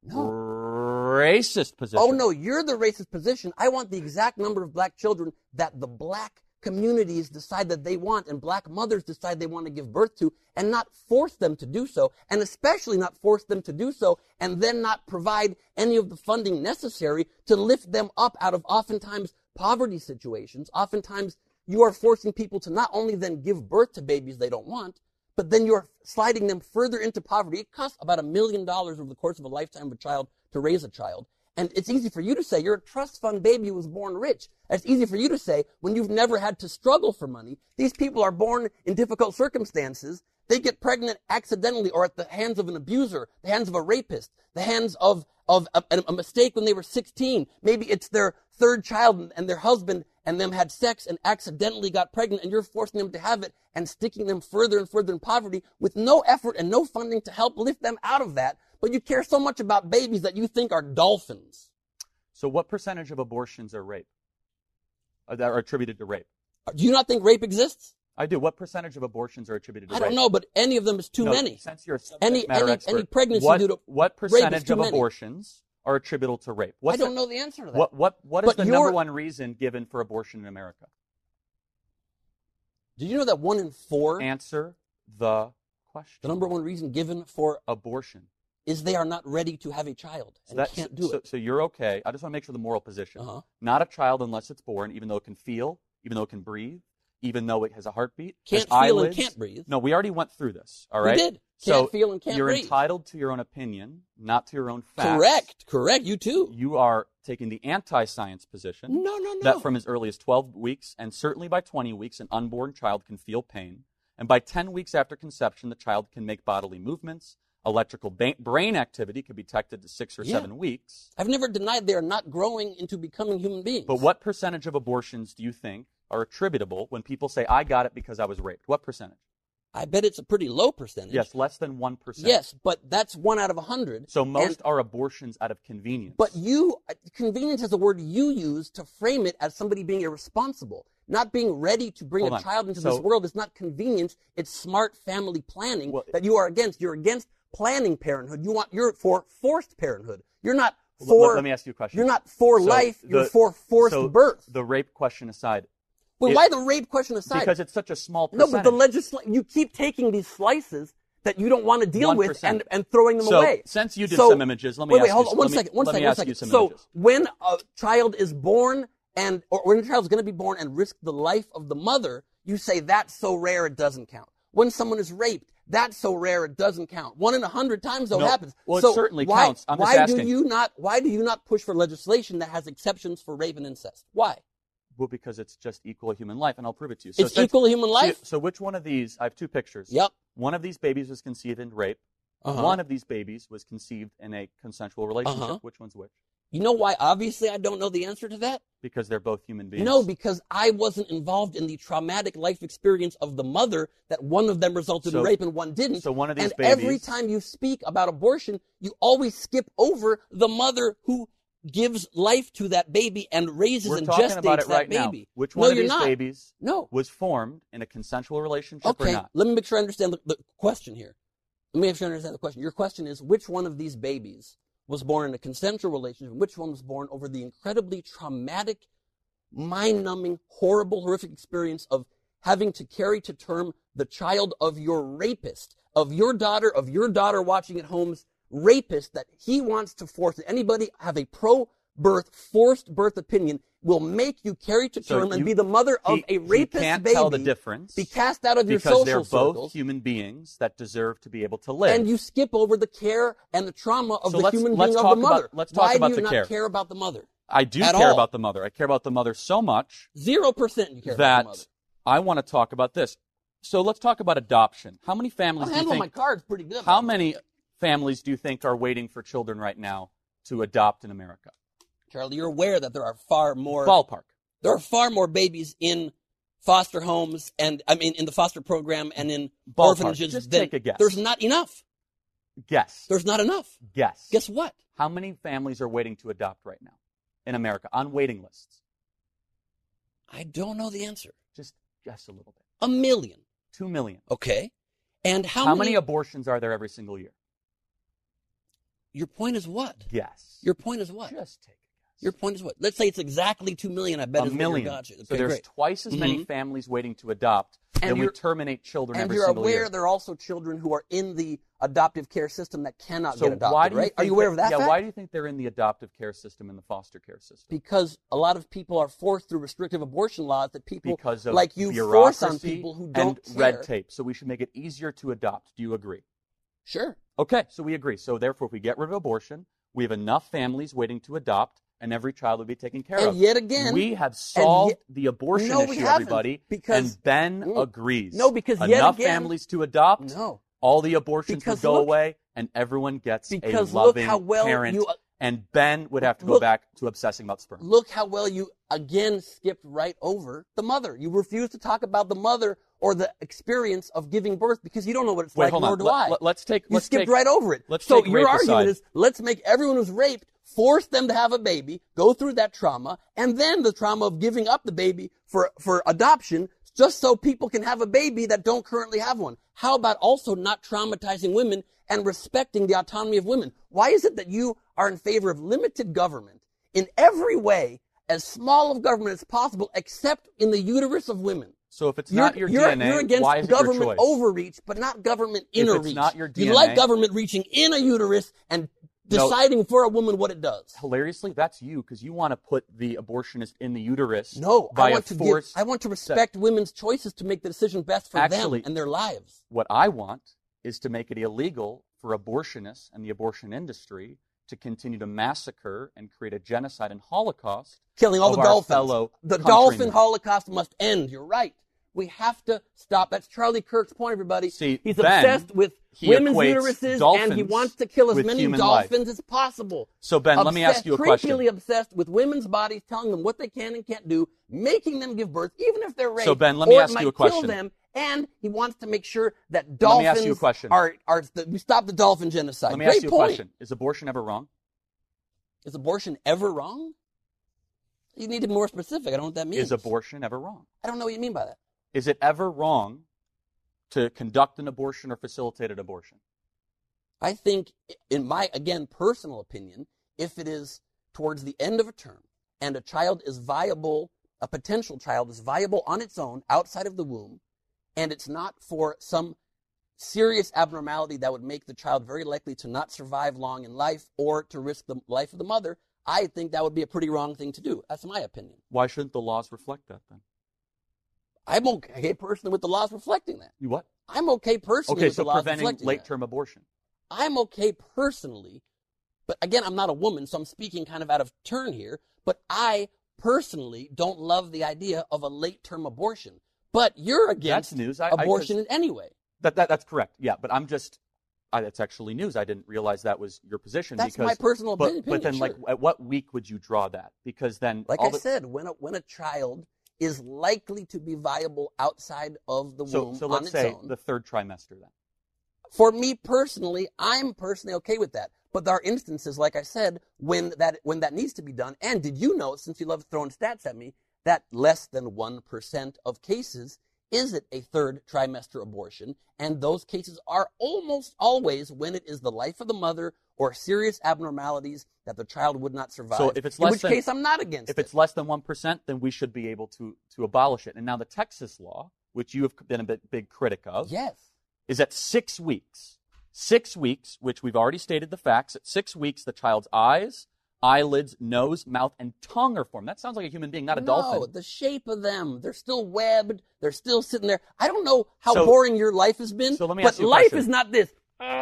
racist position. Oh, no, you're the racist position. I want the exact number of black children that the black communities decide that they want and black mothers decide they want to give birth to, and not force them to do so, and especially not force them to do so and then not provide any of the funding necessary to lift them up out of oftentimes poverty situations. Oftentimes you are forcing people to not only then give birth to babies they don't want, but then you're sliding them further into poverty. It costs about $1 million over the course of a lifetime of a child to raise a child. And it's easy for you to say you're a trust fund baby who was born rich. It's easy for you to say when you've never had to struggle for money. These people are born in difficult circumstances. They get pregnant accidentally or at the hands of an abuser, the hands of a rapist, the hands of a mistake when they were 16. Maybe it's their third child and their husband and them had sex and accidentally got pregnant, and you're forcing them to have it and sticking them further and further in poverty with no effort and no funding to help lift them out of that. But you care so much about babies that you think are dolphins. So what percentage of abortions are rape? that are attributed to rape. Do you not think rape exists? I do. What percentage of abortions are attributed to rape? I don't know, but any of them is too many. Since you're a subject matter expert, any pregnancy due to what rape is percentage too of many. abortions are attributable to rape? I don't know the answer to that. What is the number one reason given for abortion in America? Did you know that 1 in 4? Answer the question. The number one reason given for abortion is they are not ready to have a child and can't do it. So you're okay. I just want to make sure the moral position. Uh-huh. Not a child unless it's born, even though it can feel, even though it can breathe, even though it has a heartbeat. Can't feel eyelids. and can't breathe. No, we already went through this. All right. We did. Can't so feel and can't you're breathe. entitled to your own opinion, not to your own facts. Correct. You too. You are taking the anti-science position. No. That from as early as 12 weeks and certainly by 20 weeks, an unborn child can feel pain. And by 10 weeks after conception, the child can make bodily movements. Electrical brain activity can be detected to 6 or 7 weeks. I've never denied they are not growing into becoming human beings. But what percentage of abortions do you think are attributable when people say, I got it because I was raped? What percentage? I bet it's a pretty low percentage. Yes, less than 1%. Yes, but that's 1 out of 100. So most are abortions out of convenience. But convenience is a word you use to frame it as somebody being irresponsible. Not being ready to bring a child into this world is not convenience. It's smart family planning that you are against. You're against planning parenthood. You're for forced parenthood. You're not for. Let me ask you a question. You're not for life. You're for forced birth. The rape question aside. Well, why the rape question aside? Because it's such a small percentage. No, but you keep taking these slices that you don't want to deal 1%. with and throwing them away. Since you did some images, let me ask you. Hold on, one second. So when a child is born or when a child is going to be born and risk the life of the mother, you say that's so rare it doesn't count. When someone is raped, that's so rare it doesn't count. 1 in 100 times though happens. Well, it certainly counts. I'm just asking. Why do you not push for legislation that has exceptions for rape and incest? Why? Well, because it's just equal to human life, and I'll prove it to you. It's equal to human life? So which one of these, I have 2 pictures. Yep. One of these babies was conceived in rape. Uh-huh. One of these babies was conceived in a consensual relationship. Uh-huh. Which one's which? You know why, obviously, I don't know the answer to that? Because they're both human beings. No, because I wasn't involved in the traumatic life experience of the mother that one of them resulted in rape and one didn't. So one of these and babies... every time you speak about abortion, you always skip over the mother who gives life to that baby and raises and gestates about it right that baby. Now. Which one of these babies was formed in a consensual relationship or not? Let me make sure I understand the question here. Let me make sure I understand the question. Your question is, which one of these babies was born in a consensual relationship, and which one was born over the incredibly traumatic, mind-numbing, horrible, horrific experience of having to carry to term the child of your rapist, of your daughter watching at home's rapist that he wants to force. Anybody have a pro-birth, forced birth opinion will make you carry to term and be the mother of a rapist can't baby. Tell the difference. Be cast out of your because social they're circles. Both human beings that deserve to be able to live. And you skip over the care and the trauma of the human being of the mother. Let's talk about the care. Why do you not care about the mother? I do care about the mother. I care about the mother so much. 0% you care about the mother. I want to talk about this. So let's talk about adoption. How many families do you think... my cards pretty good. How many families do you think are waiting for children right now to adopt in America? Charlie, you're aware that there are far more... Ballpark. There are far more babies in foster homes and, in the foster program and in orphanages. Just take a guess. There's not enough. Guess. There's not enough. Guess. Guess what? How many families are waiting to adopt right now in America on waiting lists? I don't know the answer. Just guess a little bit. 1 million. 2 million. Okay. And how many abortions are there every single year? Your point is what? Guess. Your point is what? Just take a guess. Your point is what? Let's say it's exactly 2 million. I bet it's 1 million. Gotcha. Okay, so there's twice as many families waiting to adopt than we terminate children every single year. And you're aware there are also children who are in the adoptive care system that cannot get adopted, why do you right? Are you aware of that fact? Why do you think they're in the adoptive care system and the foster care system? Because a lot of people are forced through restrictive abortion laws that people like you force on people who don't and red tape. So we should make it easier to adopt. Do you agree? Sure. Okay, so we agree. So therefore, if we get rid of abortion, we have enough families waiting to adopt, and every child will be taken care of. And yet again, we have solved the abortion issue, everybody. Because and Ben agrees. No, because enough families to adopt. No. All the abortions would go away, and everyone gets a loving parent. And Ben would have to go back to obsessing about sperm. Look how well you, again, skipped right over the mother. You refuse to talk about the mother or the experience of giving birth because you don't know what it's like, nor do I. Let's take. You skipped right over it. So your argument is, let's make everyone who's raped force them to have a baby, go through that trauma, and then the trauma of giving up the baby for adoption, just so people can have a baby that don't currently have one. How about also not traumatizing women and respecting the autonomy of women? Why is it that you are in favor of limited government in every way, as small of government as possible, except in the uterus of women? So if it's not your DNA, you're against why is it your choice? Government overreach, but not government inner reach. If it's not your DNA, you like government reaching in a uterus and deciding for a woman what it does. Hilariously, that's you, because you want to put the abortionist in the uterus. No, by I want to respect women's choices to make the decision best for them and their lives. What I want is to make it illegal for abortionists and the abortion industry to continue to massacre and create a genocide and Holocaust, killing all the dolphins. The dolphin Holocaust must end. You're right. We have to stop. That's Charlie Kirk's point, everybody. See, he's obsessed with women's uteruses, and he wants to kill as many dolphins as possible. So, Ben, let me ask you a question. Creepily obsessed with women's bodies, telling them what they can and can't do, making them give birth, even if they're raped. So, Ben, let me ask you a question. Kill them, and he wants to make sure that dolphins we stop the dolphin genocide. Let me ask you a question. Is abortion ever wrong? Is abortion ever wrong? You need to be more specific. I don't know what that means. Is abortion ever wrong? I don't know what you mean by that. Is it ever wrong to conduct an abortion or facilitate an abortion? I think, in my, again, personal opinion, if it is towards the end of a term and a child is viable, a potential child is viable on its own outside of the womb, and it's not for some serious abnormality that would make the child very likely to not survive long in life or to risk the life of the mother, I think that would be a pretty wrong thing to do. That's my opinion. Why shouldn't the laws reflect that then? I'm okay personally with the laws reflecting that. You what? I'm okay personally with the laws reflecting that. Okay, so preventing late-term abortion. I'm okay personally, but again, I'm not a woman, so I'm speaking kind of out of turn here, but I personally don't love the idea of a late-term abortion. But you're against abortion anyway. That's correct, yeah, but I'm just... that's actually news. I didn't realize that was your position. That's my personal opinion. But then, sure. At what week would you draw that? Because then... Like I said, when a child is likely to be viable outside of the womb on its own. So let's say the third trimester then. For me personally, I'm personally okay with that. But there are instances, like I said, when that needs to be done. And did you know, since you love throwing stats at me, that less than 1% of cases is it a third trimester abortion? And those cases are almost always when it is the life of the mother or serious abnormalities that the child would not survive. So if it's less case I'm not against it. If it's less than 1%, then we should be able to abolish it. And now the Texas law, which you have been a big critic of, yes, is at 6 weeks. 6 weeks, which we've already stated the facts. At 6 weeks, the child's eyes, eyelids, nose, mouth, and tongue are formed. That sounds like a human being, not a dolphin. No, the shape of them. They're still webbed. They're still sitting there. I don't know how boring your life has been, but life is not this.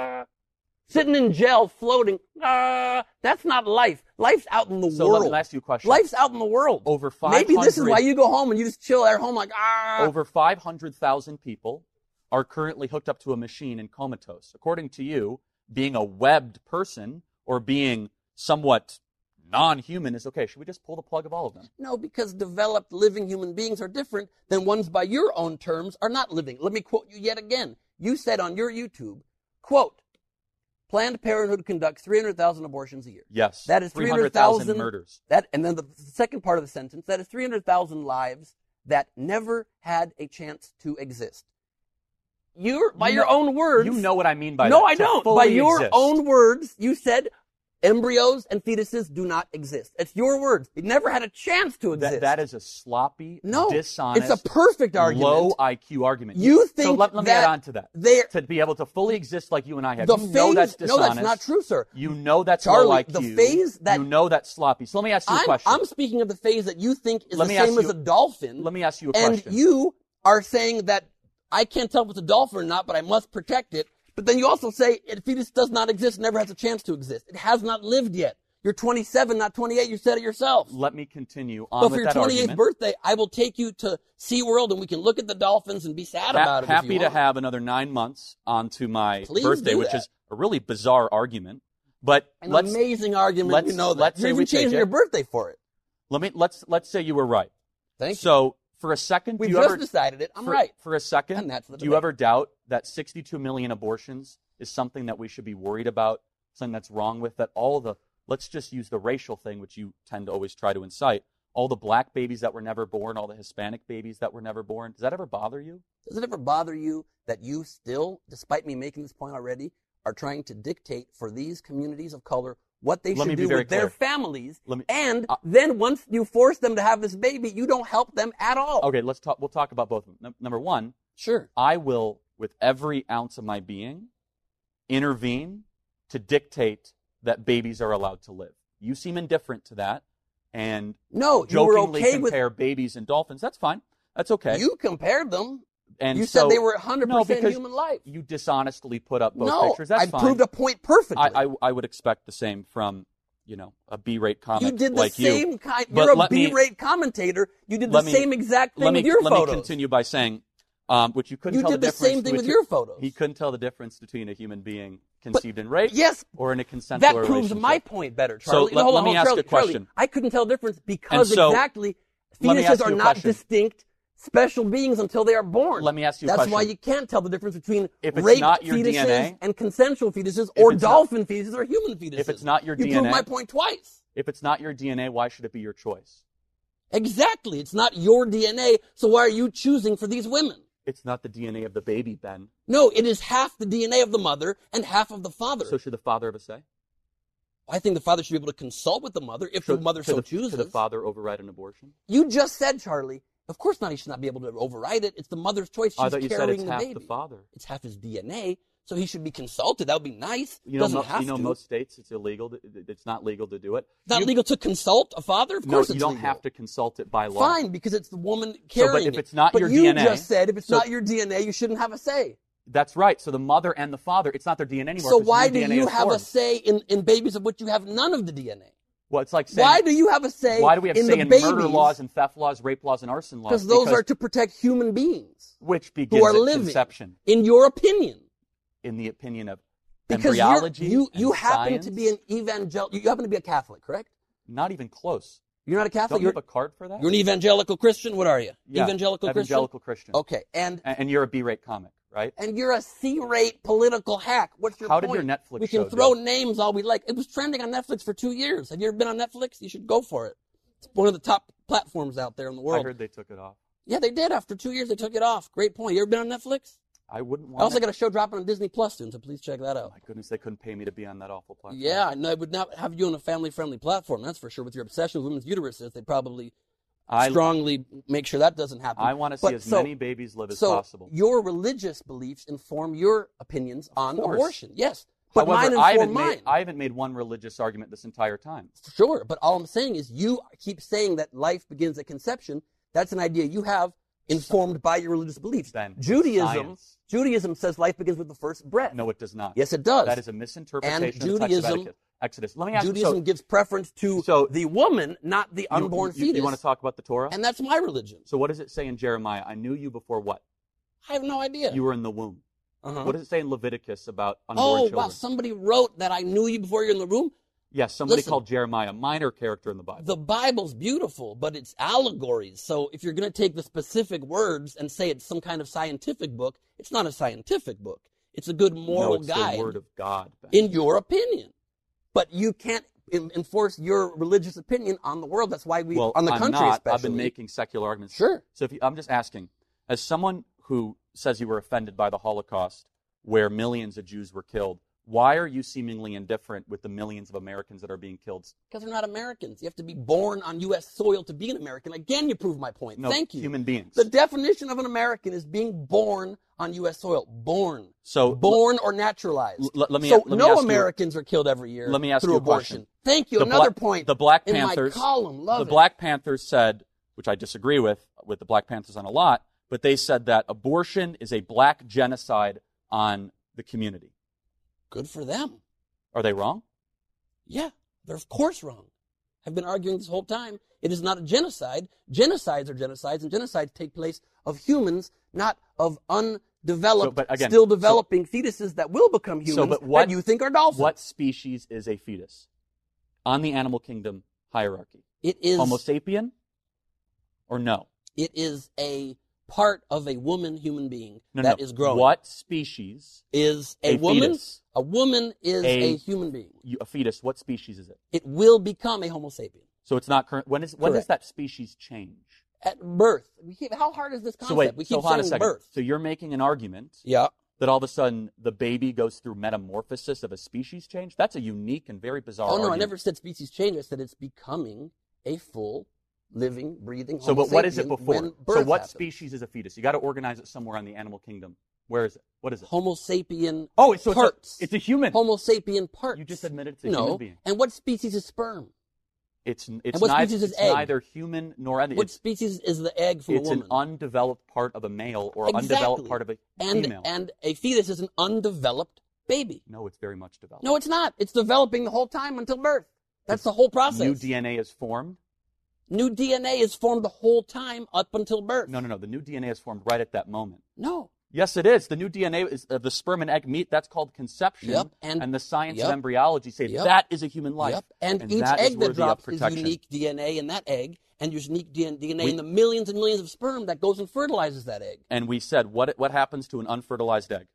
Sitting in gel, floating. That's not life. Life's out in the world. So let me ask you a question. Life's out in the world. Over 500... Maybe this is why you go home and you just chill at home like, Over 500,000 people are currently hooked up to a machine and comatose. According to you, being a webbed person or being somewhat non-human is okay. Should we just pull the plug of all of them? No, because developed living human beings are different than ones by your own terms are not living. Let me quote you yet again. You said on your YouTube, quote, Planned Parenthood conducts 300,000 abortions a year. Yes. That is 300,000 murders. And then the second part of the sentence, that is 300,000 lives that never had a chance to exist. By your own words. You know what I mean by that. No, I don't. By your own words, you said embryos and fetuses do not exist. It's your words. It never had a chance to exist. That is a sloppy, dishonest, it's a perfect argument. Low IQ argument. You think so let me add on to that. To be able to fully exist like you and I have. You know that's dishonest. No, that's not true, sir. You know that's Charlie, low IQ. The phase that... You know that's sloppy. So let me ask you a question. I'm speaking of the phase that you think is the same as a dolphin. Let me ask you a question. And you are saying that I can't tell if it's a dolphin or not, but I must protect it. But then you also say a fetus does not exist, never has a chance to exist. It has not lived yet. You're 27, not 28. You said it yourself. Let me continue on with that argument. But for your 28th birthday, I will take you to SeaWorld and we can look at the dolphins and be sad about it. Happy to have another 9 months onto my birthday, which is a really bizarre argument. But amazing argument. You know that. You're even changing your birthday for it. Let's say you were right. Thank you. So For a second, We've do you just ever decided it. I'm for, right. For a second, And that's the do you debate. ever doubt that 62 million abortions is something that we should be worried about, something that's wrong with, that all the, let's just use the racial thing, which you tend to always try to incite, all the black babies that were never born, all the Hispanic babies that were never born, does that ever bother you? Does it ever bother you that you still, despite me making this point already, are trying to dictate for these communities of color what they Let me should be do very with their clear. families, Let me- and then once you force them to have this baby, you don't help them at all? Okay, let's talk. We'll talk about both of them. Number one, Sure. I will, with every ounce of my being, intervene to dictate that babies are allowed to live. You seem indifferent to that, and No, you were jokingly okay with... compare babies and dolphins. That's fine. That's okay. You compared them. And You so, said they were 100% no, because human life. You dishonestly put up both No, pictures. That's I fine. proved a point perfectly. I would expect the same from, a B-rate comic You did the like same you. kind. But You're a let me- B-rate commentator. You did the let me- same exact thing let me, with your let photos. me continue by saying, which you couldn't You tell did the the difference. same thing which with your photos. He couldn't tell the difference between a human being conceived in rape yes, or in a consensual that proves relationship. my point better, So Charlie. let me ask Charlie, a question. Charlie, I couldn't tell the difference because And so, exactly let me ask fetuses you are a not question. distinct special beings until they are born. Let me ask you a That's question. why you can't tell the difference between If it's raped not your fetuses DNA, and consensual fetuses or it's not- dolphin fetuses or human fetuses. If it's not your you DNA, proved my point twice. If it's not your DNA, why should it be your choice? Exactly. It's not your DNA, so why are you choosing for these women? It's not the DNA of the baby, Ben. No, it is half the DNA of the mother and half of the father. So should the father have a say? I think the father should be able to consult with the mother if the mother so chooses. Should the father override an abortion? You just said, Charlie, of course not. He should not be able to override it. It's the mother's choice. She's I thought you said carrying it's the half baby. the father. It's half his DNA, so he should be consulted. That would be nice. You know, Doesn't have to. most states it's illegal. It's not legal to do it. It's not legal to consult a father? Of course No, you it's don't legal. have to consult it by law. Fine, because it's the woman carrying but if it's not But your you DNA just said if it's so- not your DNA, you shouldn't have a say. That's right. So the mother and the father, it's not their DNA anymore. So 'cause why your do DNA you is have a formed. say in babies of which you have none of the DNA? Well, it's like saying, Why do you have a say why do we have in say the in babies? murder laws and theft laws, rape laws and arson laws? Because those are to protect human beings which begins who are at living. conception, In your opinion. in the opinion of Because embryology. you and happen science. to be an evangelical. You happen to be a Catholic, correct? Not even close. You're not a Catholic. Don't you have a card for that? You're an evangelical Christian. What are you? Yeah, Evangelical Christian. Okay, and you're a B-rate comic, right? you're a C-rate political hack. What's your How point? did your Netflix We can show throw do? names all we like. It was trending on Netflix for 2 years. Have you ever been on Netflix? You should go for it. It's one of the top platforms out there in the I world. heard they took it off. Yeah, they did. After 2 years, they took it off. Great point. You ever been on Netflix? I wouldn't I want also it. got a show dropping on Disney Plus soon, so please check that out. My goodness, they couldn't pay me to be on that awful platform. Yeah, I know. It would not have you on a family-friendly platform, that's for sure. With your obsession with women's uteruses, they'd probably strongly make sure that doesn't happen. I want to see as many babies live as possible. Your religious beliefs inform your opinions on course. abortion. Yes. But However, mine inform mine. I haven't made one religious argument this entire time. Sure, but all I'm saying is you keep saying that life begins at conception. That's an idea you have informed by your religious beliefs. Ben, Judaism says life begins with the first breath. No, it does not. Yes, it does. That is a misinterpretation And of the text of Judaism- Exodus. Let me ask Judaism you. gives preference to the woman, not the unborn fetus. You want to talk about the Torah? And that's my religion. So what does it say in Jeremiah? I knew you before what? I have no idea. You were in the womb. Uh-huh. What does it say in Leviticus about unborn Oh, children? wow. Somebody wrote that I knew you before you're in the room? Yes, somebody Listen. called Jeremiah, a minor character in the Bible. The Bible's beautiful, but it's allegories. So if you're going to take the specific words and say it's some kind of scientific book, it's not a scientific book. It's a good moral no, it's guide. the Word of God, Ben. In your opinion. But you can't enforce your religious opinion on the world. That's why we, on the country especially. I've been making secular arguments. Sure. So I'm just asking, as someone who says you were offended by the Holocaust, where millions of Jews were killed, why are you seemingly indifferent with the millions of Americans that are being killed? Because they're not Americans. You have to be born on U.S. soil to be an American. Again, you prove my point. No, Thank you. human beings. The definition of an American is being born on U.S. soil. Born. So born or naturalized. Let me so ask no you- Americans are killed every year Let me ask through you a abortion. question. Thank you. The Another Bla- point. The Black in Panthers. my column. Love the it. Black Panthers said, which I disagree with the Black Panthers on a lot, but they said that abortion is a black genocide on the community. Good for them. Are they wrong? Yeah, they're of course wrong. I've been arguing this whole time. It is not a genocide. Genocides are genocides, and genocides take place of humans, not of undeveloped, still developing fetuses that will become humans that you think are dolphins. What species is a fetus on the animal kingdom hierarchy? It is Homo sapien or no? It is a part of a woman human being is growing. What species is a woman? Fetus. A woman is a human being. A fetus. What species is it? It will become a Homo sapien. So it's not current. When does that species change? At birth. How hard is this concept? We keep saying birth. So you're making an argument that all of a sudden the baby goes through metamorphosis of a species change? That's a unique and very bizarre argument. I never said species change. I said it's becoming a full, living, breathing Homo sapien. So what is it before? So what happens. Species is a fetus? You got to organize it somewhere on the animal kingdom. Where is it? What is it? Homo sapien parts. It's a human. Homo sapien parts. You just admitted it's a human being. And what species is sperm? It's egg? Neither human nor anything. What species is the egg from a woman? It's an undeveloped part of a male or undeveloped part of a female. And a fetus is an undeveloped baby. No, it's very much developed. No, it's not. It's developing the whole time until birth. That's the whole process. New DNA is formed? New DNA is formed the whole time up until birth. No. The new DNA is formed right at that moment. No. Yes, it is. The new DNA is of the sperm and egg meet. That's called conception. Yep. And the science of embryology say that is a human life. Yep. And each egg that drops is unique DNA in that egg, and there's unique DNA in the millions and millions of sperm that goes and fertilizes that egg. And we said, what happens to an unfertilized egg?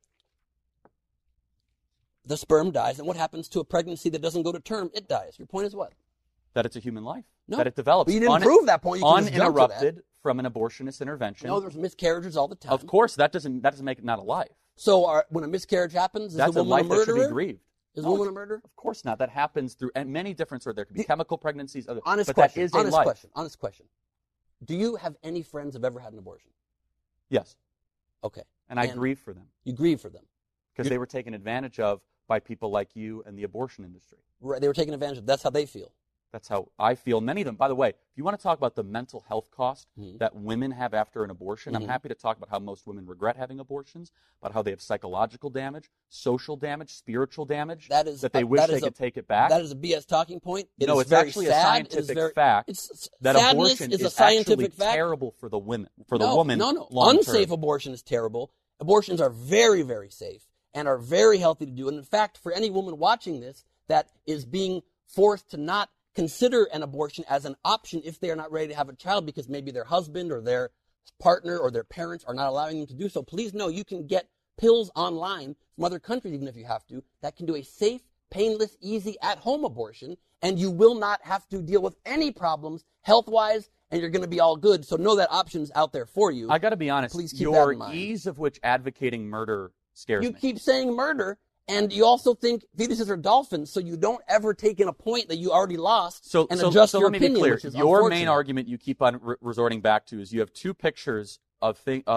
The sperm dies. And what happens to a pregnancy that doesn't go to term? It dies. Your point is what? That it's a human life. No. That it develops. But you didn't prove that point. You can just jump to that. Uninterrupted from an abortionist intervention. No, there's miscarriages all the time. Of course, that doesn't make it not a life. So when a miscarriage happens, is that's the woman a life that should be grieved. Is the woman a murderer? Of course not. That happens through many different sorts. There could be chemical pregnancies. Honest question. Do you have any friends who've ever had an abortion? Yes. Okay. And I grieve for them. You grieve for them because they were taken advantage of by people like you and the abortion industry. Right. They were taken advantage of. That's how they feel. That's how I feel. Many of them, by the way, if you want to talk about the mental health cost that women have after an abortion, I'm happy to talk about how most women regret having abortions, about how they have psychological damage, social damage, spiritual damage, that they wish they could take it back. That is a BS talking point. It's actually a scientific fact that abortion is actually terrible for the women, the woman. No. Unsafe abortion is terrible. Abortions are very, very safe and are very healthy to do. And in fact, for any woman watching this that is being forced to not consider an abortion as an option if they are not ready to have a child because maybe their husband or their partner or their parents are not allowing them to do so, please know you can get pills online from other countries, even if you have to, that can do a safe, painless, easy, at-home abortion, and you will not have to deal with any problems health-wise, and you're going to be all good. So know that option's out there for you. I got to be honest, please keep that in mind. Your ease of which advocating murder scares me. You keep saying murder. And you also think fetuses are dolphins, so you don't ever take in a point that you already lost and adjust your opinion. So let me be clear. Your main argument you keep on resorting back to is you have two pictures of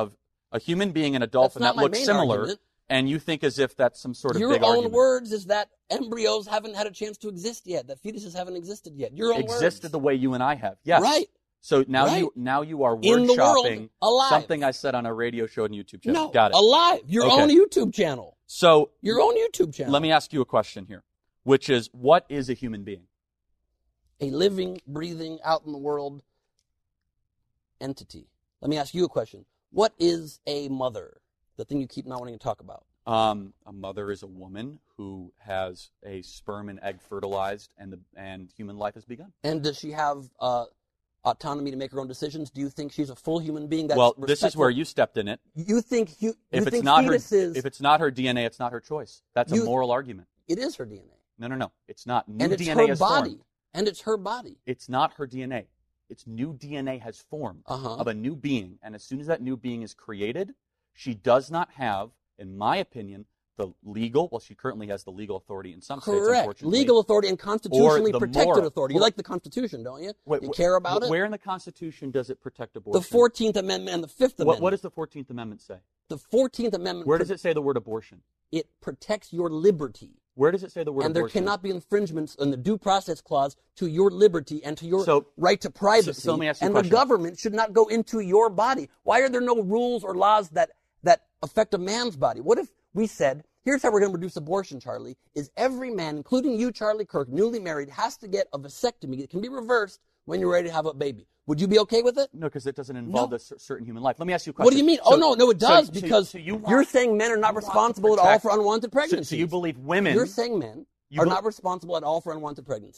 a human being and a dolphin that look similar, argument. And you think as if that's some sort of big argument. Your own words is that embryos haven't had a chance to exist yet, that fetuses haven't existed yet. Your own existed words. The way you and I have. Yes. Right. So now you are word shopping something I said on a radio show and YouTube channel. No, got it. Alive. Your own YouTube channel. So your own YouTube channel. Let me ask you a question here, which is, what is a human being? A living, breathing, out in the world entity. Let me ask you a question. What is a mother? The thing you keep not wanting to talk about. A mother is a woman who has a sperm and egg fertilized, and human life has begun. And does she have autonomy to make her own decisions? Do you think she's a full human being? That's respectful? This is where you stepped in it. You think if it's not her DNA, it's not her choice. That's a moral argument. It is her DNA. No, it's not. New and it's DNA her body. Formed. And it's her body. It's not her DNA. It's new DNA has formed of a new being, and as soon as that new being is created, she does not have, in my opinion, the legal. Well, she currently has the legal authority in some states. Unfortunately, legal authority and constitutionally protected authority. You like the Constitution, don't you? You care about it. Where in the Constitution does it protect abortion? The 14th Amendment and the 5th Amendment. What does the 14th Amendment say? The 14th Amendment. Where does it say the word abortion? It protects your liberty. Where does it say the word and abortion? And there cannot be infringements in the due process clause to your liberty and to your right to privacy. So let me ask you a question. question. The government should not go into your body. Why are there no rules or laws that affect a man's body? What if we said, here's how we're going to reduce abortion, Charlie, is every man, including you, Charlie Kirk, newly married, has to get a vasectomy that can be reversed when you're ready to have a baby. Would you be okay with it? No, because it doesn't involve a certain human life. Let me ask you a question. What do you mean? No, it does, because you're saying men are not responsible at all for unwanted pregnancies. So you believe women... You're saying men are not responsible at all for unwanted pregnancies.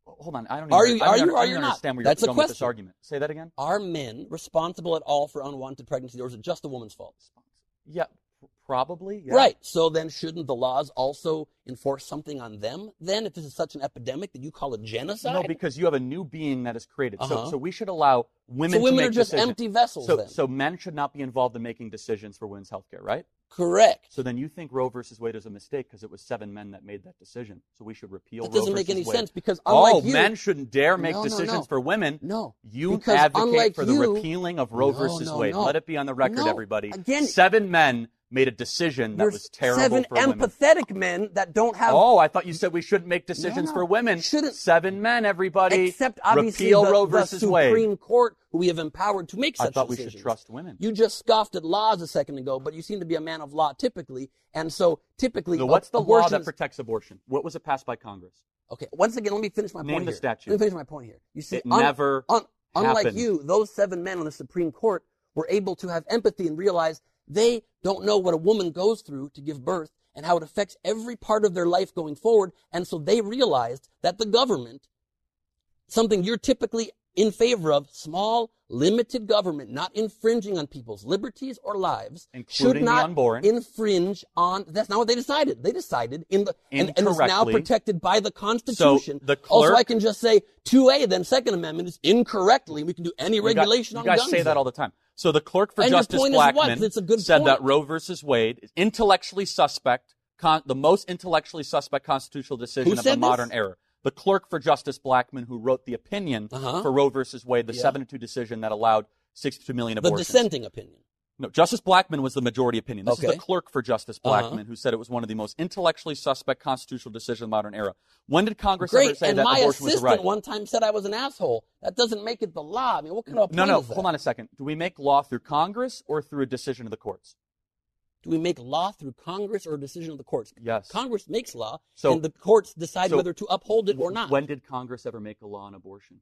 Hold on. I don't Are even, you? I Are don't you? Are you understand not? where That's you're a going with this question. argument. Say that again. Are men responsible at all for unwanted pregnancy, or is it just the woman's fault? Yeah, probably. Yeah. Right. So then shouldn't the laws also enforce something on them then, if this is such an epidemic that you call it genocide? No, because you have a new being that is created. Uh-huh. So we should allow women So women to make are just decisions. empty vessels then? So men should not be involved in making decisions for women's health care, right? Correct. So then you think Roe versus Wade is a mistake because it was 7 men that made that decision. So we should repeal That Roe doesn't versus make any Wade. sense because unlike you... men shouldn't dare make No, no, decisions no. for women. No. You Because advocate unlike for the you- repealing of Roe No, versus no, Wade. no. Let it be on the record, No. everybody. Again- 7 men made a decision that There's was terrible 7 for women. empathetic men that don't have... Oh, I thought you said we shouldn't make decisions No, for women. shouldn't. 7 men, everybody. Except obviously repeal the, Roe the versus Supreme Wade. Court, who we have empowered to make such I thought decisions. we should trust women. You just scoffed at laws a second ago, but you seem to be a man of law typically, and so typically... So what's the law that abortions- protects abortion? What was it passed by Congress? Okay, once again, let me finish my point Name here. the statute. Let me finish my point here. You see, It never unlike happened. you, those 7 men on the Supreme Court were able to have empathy and realize they don't know what a woman goes through to give birth and how it affects every part of their life going forward. And so they realized that the government, something you're typically in favor of, small, limited government, not infringing on people's liberties or lives, Including should the not unborn. infringe on, that's not what they decided. They decided and it's now Incorrectly. protected by the Constitution. So the also, clerk- I can just say 2A, then Second Amendment is incorrectly. We can do any regulation on You guys guns. say that then. all the time. So the clerk for And your Justice point is what? Blackmun It's a good said point. that Roe versus Wade is intellectually suspect, the most intellectually suspect constitutional decision Who of the said modern this? era. The clerk for Justice Blackmun, who wrote the opinion for Roe versus Wade, the 7-2 decision that allowed 62 million The abortions. dissenting opinion. No, Justice Blackmun was the majority opinion. This is Okay. the clerk for Justice Blackmun, who said it was one of the most intellectually suspect constitutional decisions of the modern era. When did Congress ever Great, say and that my abortion was a right? assistant one time said I was an asshole. That doesn't make it the law. I mean, what kind of No, point no, is that? hold on a second. Do we make law through Congress or through a decision of the courts? Do we make law through Congress or a decision of the courts? Yes. Congress makes law, So- and the courts decide so whether to uphold it or not. When did Congress ever make a law on abortion?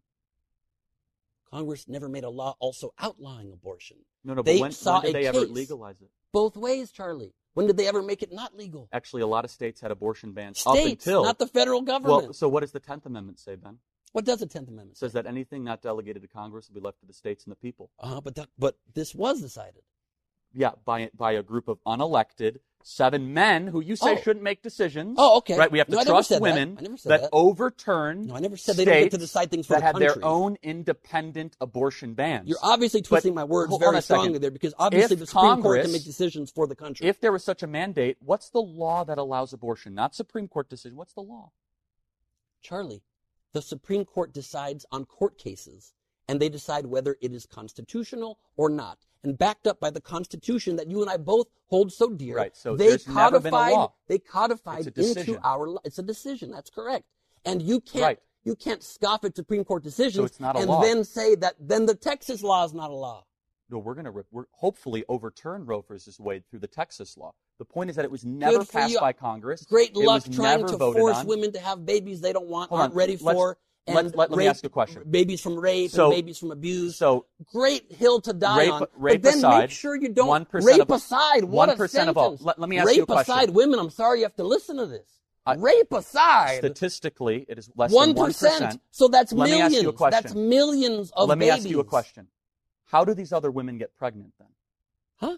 Congress never made a law also outlawing abortion. No, but They when saw did a they ever case. legalize it? Both ways, Charlie. When did they ever make it not legal? Actually, a lot of states had abortion bans up States, until. not the federal government. Well, so what does the 10th Amendment say, Ben? What does the 10th Amendment It say? says that anything not delegated to Congress will be left to the states and the people. But this was decided. Yeah, by a group of unelected 7 men who you say Oh. shouldn't make decisions. Oh, okay. Right, we have to No, I never trust said that. women I never said that. overturn. No, I never said they don't get to states decide things for that the had their country. own independent abortion bans. You're obviously twisting my words hold on very a second. strongly there because obviously If the Supreme Court Congress- can make decisions for the country. If there was such a mandate, what's the law that allows abortion? Not Supreme Court decision. What's the law? Charlie, the Supreme Court decides on court cases, and they decide whether it is constitutional or not. And backed up by the Constitution that you and I both hold so dear, Right, so they there's never been a codified. law. They codified It's a decision. into our. It's a decision. That's correct. And you can't. Right. You can't scoff at Supreme Court decisions So it's not a and law. then say that then the Texas law is not a law. No, we're hopefully overturn Roe versus Wade through the Texas law. The point is that it was never Good for passed you. by Congress. Great It luck was trying never to voted force on. women to have babies they don't want, Hold aren't on. ready Let's- for. And let me rape- ask you a question. Babies from rape So- and babies from abuse. So Great hill to die Rape- on. rape but then aside, make sure you don't 1% rape of- aside. What 1% a of all. sentence. Let me ask rape you a question. aside women. I'm sorry you have to listen to this. I- rape aside. Statistically, it is less than 1%. So that's Let me millions. ask you a question. That's millions of Let me babies. ask you a question. How do these other women get pregnant then? Huh?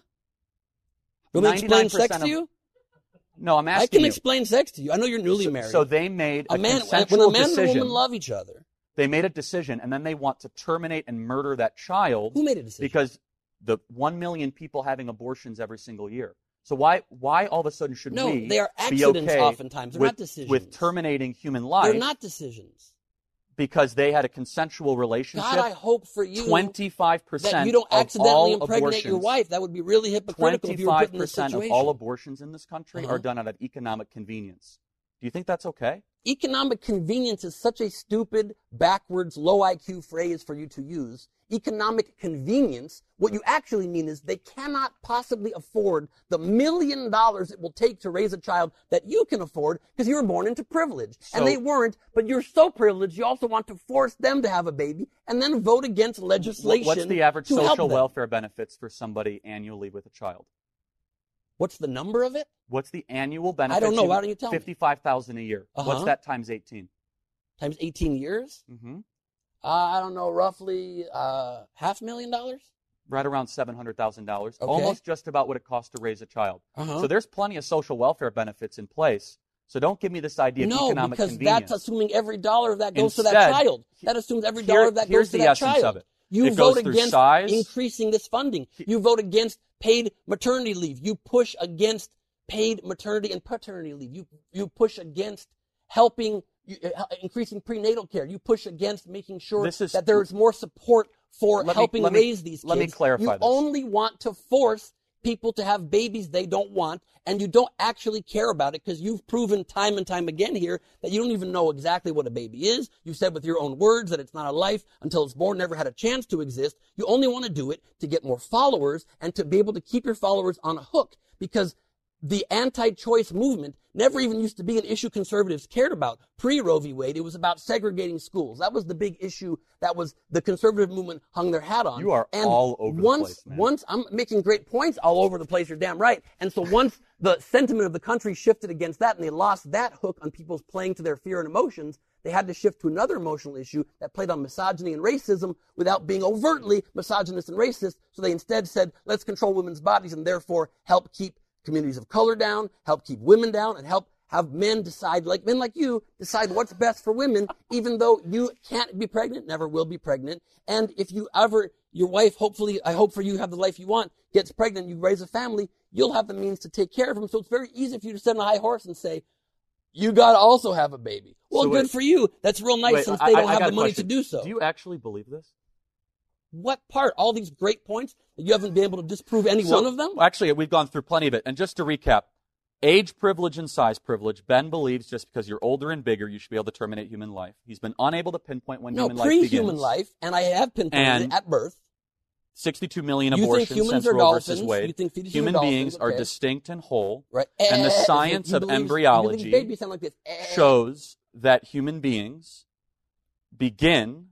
You want me to explain sex 99% to you? No, I'm I asking can you. explain sex to you. I know you're newly married. So they made a when a consensual man and a decision. woman love each other. They made a decision, and then they want to terminate and murder that child. Who made a decision? Because the 1 million people having abortions every single year. So why all of a sudden should No, we they are be accidents okay oftentimes. They're with, not decisions. with terminating human life They're not decisions. because they had a consensual relationship? God, I hope for you 25% that you don't of accidentally all impregnate your abortions- wife. That would be really hypocritical if you were put in this 25% situation. of all abortions in this country Uh-huh. are done out of economic convenience. Do you think that's okay? Economic convenience is such a stupid, backwards, low IQ phrase for you to use. Economic convenience, what you actually mean is they cannot possibly afford the $1 million it will take to raise a child that you can afford because you were born into privilege. So- And they weren't, but you're so privileged you also want to force them to have a baby and then vote against legislation. What's the average to help social them. welfare benefits for somebody annually with a child? What's the number of it? What's the annual benefit? I don't know. Why don't you tell me? $55,000 a year. Uh-huh. What's that times 18? times 18 years. Mm-hmm. I don't know, roughly $500,000. Right around $700,000, Okay. almost just about what it costs to raise a child. Uh-huh. So there's plenty of social welfare benefits in place. So don't give me this idea of economic because convenience. that's assuming every dollar of that goes to that Instead, child. That assumes every dollar of that here's goes to the that essence child. of it. You It goes vote through against size. increasing this funding. You vote against paid maternity leave. You push against paid maternity and paternity leave. You push against helping, increasing prenatal care. You push against making sure that there is more support for helping raise these kids. Let me clarify You only want to force people to have babies they don't want, and you don't actually care about it because you've proven time and time again here that you don't even know exactly what a baby is. You said with your own words that it's not a life until it's born, never had a chance to exist. You only want to do it to get more followers and to be able to keep your followers on a hook, because the anti-choice movement never even used to be an issue conservatives cared about. Pre-Roe v. Wade, it was about segregating schools. That was the big issue that was the conservative movement hung their hat on. You are all over the place, man. Once I'm making great points all over the place, you're damn right. And so once the sentiment of the country shifted against that and they lost that hook on people's playing to their fear and emotions, they had to shift to another emotional issue that played on misogyny and racism without being overtly misogynist and racist. So they instead said, let's control women's bodies and therefore help keep communities of color down, help keep women down, and help have men decide, like men like you, decide what's best for women, even though you can't be pregnant, never will be pregnant. And if you ever, your wife, hopefully, I hope for you have the life you want, gets pregnant, you raise a family, you'll have the means to take care of them. So it's very easy for you to sit on a high horse and say, you gotta also have a baby. Well, So good for you. That's real nice since they don't have the money to do so. Do you actually believe this? What part? All these great points that you haven't been able to disprove any one of them? Actually, we've gone through plenty of it. And just to recap, age privilege and size privilege. Ben believes just because you're older and bigger, you should be able to terminate human life. He's been unable to pinpoint when human life begins. No, pre-human life, and I have pinpointed it at birth. 62 million You abortions think humans since are Roe dolphins? versus You Wade. think fetuses Human are dolphins? beings are Okay. distinct and whole. Right. And the science You of believe embryology babies sound like this. shows that human beings begin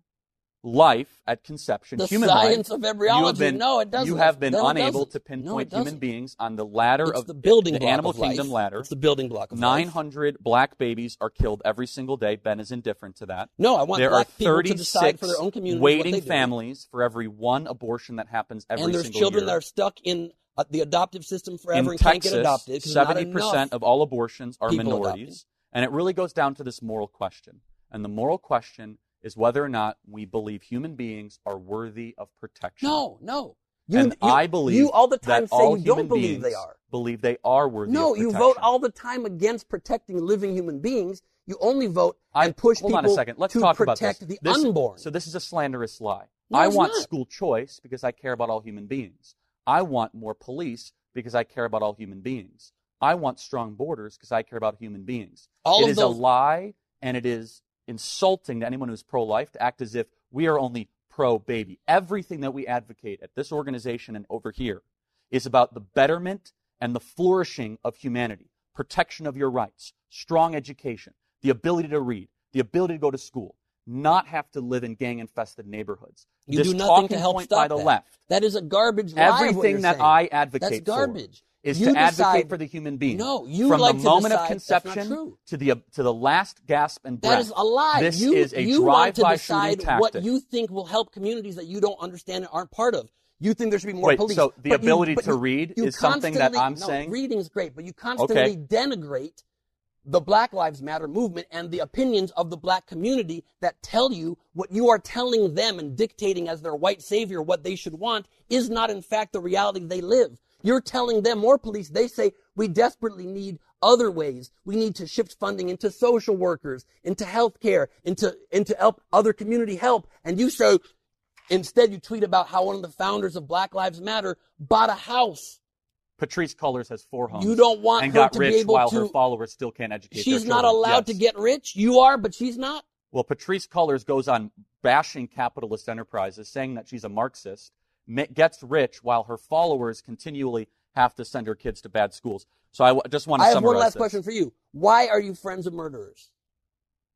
life at conception. The human science life. of embryology. No, it doesn't. You have been No, it unable doesn't. to pinpoint No, it human doesn't. beings on the ladder It's of the building block animal of life. kingdom ladder. It's the building block of life. 900 black babies are killed every single day. Ben is indifferent to that. No, I want there black are people to 36 decide for their own community what waiting they do. families for every one abortion that happens every And there's single children year. that are stuck in the adoptive system forever In and can't Texas, get adopted. 70% of all abortions are people minorities. And it really goes down to this moral question. And the moral question is whether or not we believe human beings are worthy of protection. No. I believe you all the time that say all you don't human believe beings they are. believe they are worthy No, of you protection. vote all the time against protecting living human beings. You only vote and push Hold people on a second. Let's to talk about protect this. the unborn. So this is a slanderous lie. No, I it's want not. school choice because I care about all human beings. I want more police because I care about all human beings. I want strong borders because I care about human beings. It is a lie, and it is insulting to anyone who's pro-life to act as if we are only pro-baby. Everything that we advocate at this organization and over here is about the betterment and the flourishing of humanity, protection of your rights, strong education, the ability to read, the ability to go to school, not have to live in gang-infested neighborhoods. You this do nothing talking to help point stop by the that. left. That is a garbage lie. Everything what you're that saying. I advocate That's garbage. for is You to advocate decide- for the human being. No, you from like the to moment of decide that's not conception true. to the last gasp and breath. That is a lie. This you is a you want to drive-by shooting decide tactic. what you think will help communities that you don't understand and aren't part of. You think there should be more Wait, police. so the but ability but to read you is something that I'm constantly- saying? No, reading is great, but you constantly denigrate the Black Lives Matter movement and the opinions of the black community that tell you what you are telling them and dictating as their white savior what they should want is not in fact the reality they live. You're telling them more police. They say we desperately need other ways. We need to shift funding into social workers, into healthcare, into help other community help. And you say, instead you tweet about how one of the founders of Black Lives Matter bought a house. Patrisse Cullors has 4 homes. You don't want and her got to be rich able while to- her followers still can't educate their She's not children. allowed to Yes. get rich. You are, but she's not. Well, Patrisse Cullors goes on bashing capitalist enterprises, saying that she's a Marxist, gets rich while her followers continually have to send her kids to bad schools. So I just want to I summarize have one last this. question for you. Why are you friends of murderers?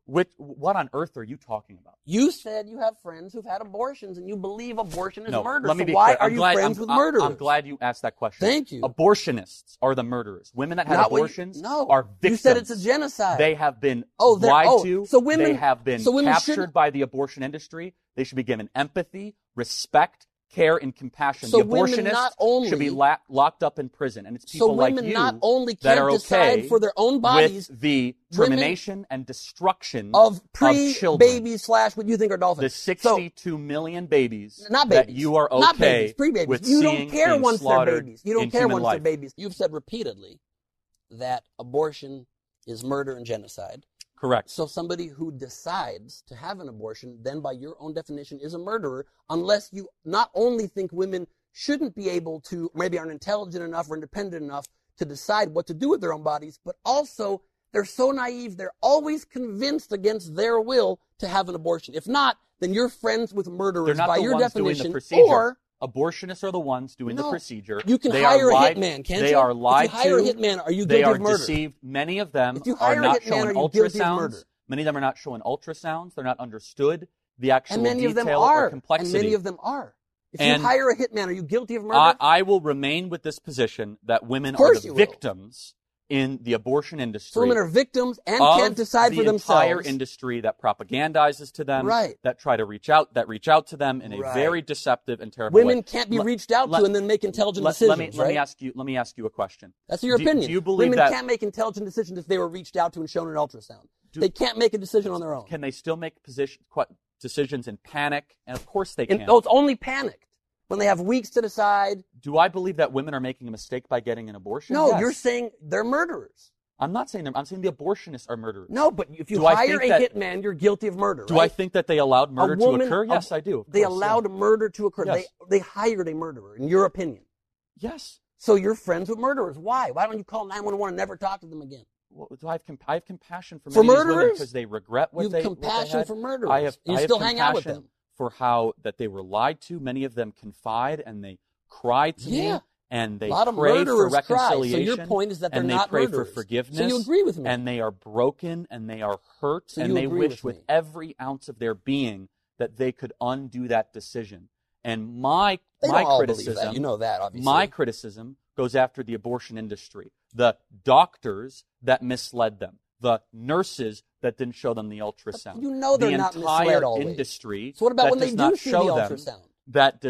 What on earth are you talking about? You said you have friends who've had abortions and you believe abortion is murder. Let me be why clear. are you friends with murderers? I'm glad you asked that question. Thank you. Abortionists are the murderers. Women that had abortions are victims. You said it's a genocide. They have been lied to. So women, they have been captured by the abortion industry. They should be given empathy, respect, care, and compassion. So the abortionists should be locked up in prison. And it's people like you not only that can't are decide okay for their own bodies, with the termination and destruction of children. Babies / what you think are dolphins. The 62 million babies not babies that you are okay not babies, pre-babies. with you seeing don't care being once they're slaughtered babies. You don't in care human once life. they're babies. You've said repeatedly that abortion is murder and genocide. Correct. So somebody who decides to have an abortion, then by your own definition, is a murderer, unless you not only think women shouldn't be able to, maybe aren't intelligent enough or independent enough to decide what to do with their own bodies, but also they're so naive, they're always convinced against their will to have an abortion. If not, then you're friends with murderers by your definition. Or abortionists are the ones doing the procedure. You can hire a hitman, can't you? They are lied to. If you hire a hitman, are you guilty of murder? They are deceived. Many of them if you hire are not a hitman, showing are you guilty of ultrasounds. murder? Many of them are not showing ultrasounds. They're not understood the actual and many detail of them are. or complexity. And many of them are. If you hire a hitman, are you guilty of murder? I will remain with this position that women are the victims in the abortion industry. So women are victims and can't decide for themselves. The entire industry that propagandizes to them, that try to reach out to them in a very deceptive and terrible way. Women can't be reached out to and then make intelligent decisions. Let me ask you a question. That's your opinion. Do you believe women can't make intelligent decisions if they were reached out to and shown an ultrasound? They can't make a decision on their own. Can they still make decisions in panic? And of course they can. It's only panicked when they have weeks to decide. Do I believe that women are making a mistake by getting an abortion? No, yes. You're saying they're murderers. I'm not saying I'm saying the abortionists are murderers. No, but if you hire a hitman, you're guilty of murder. Do I think that they allowed murder to occur? Yes, I do. They allowed murder to occur. Yes. They hired a murderer, in your opinion. Yes. So you're friends with murderers. Why? Why don't you call 911 and never talk to them again? Well, I have compassion for many of these women because they regret what they had. You have compassion for murderers. I have still hang out with them. For how that they were lied to. Many of them confide and they cry to me and they pray for reconciliation. So your point is that they're not murderers. And they pray murderers. for forgiveness. So you agree with me. And they are broken and they are hurt and they wish with every ounce of their being that they could undo that decision. And my criticism, you know that, obviously. My criticism goes after the abortion industry, the doctors that misled them, the nurses that didn't show them the ultrasound. But you know they're not misled always. The entire industry. So what about when they do see the ultrasound? That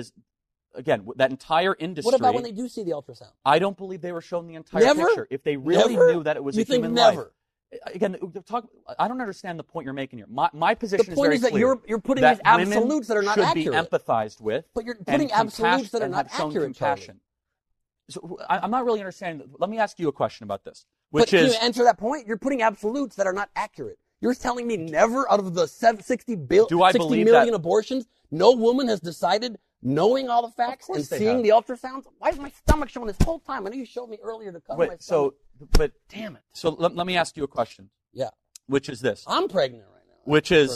entire industry. What about when they do see the ultrasound? I don't believe they were shown the entire picture. If they really knew that it was a human life. Again, I don't understand the point you're making here. My position is very clear. The point is that you're putting these absolutes that are not accurate. Should be empathized with. But you're putting absolutes that are not accurate, compassion. So I'm not really understanding. Let me ask you a question about this. Can you answer that point? You're putting absolutes that are not accurate. You're telling me never out of the 60 million abortions, no woman has decided, knowing all the facts and seeing the ultrasounds? Why is my stomach showing this whole time? I know you showed me earlier to cover my stomach. But damn it. So let me ask you a question. Yeah. Which is this. I'm pregnant right now. Which is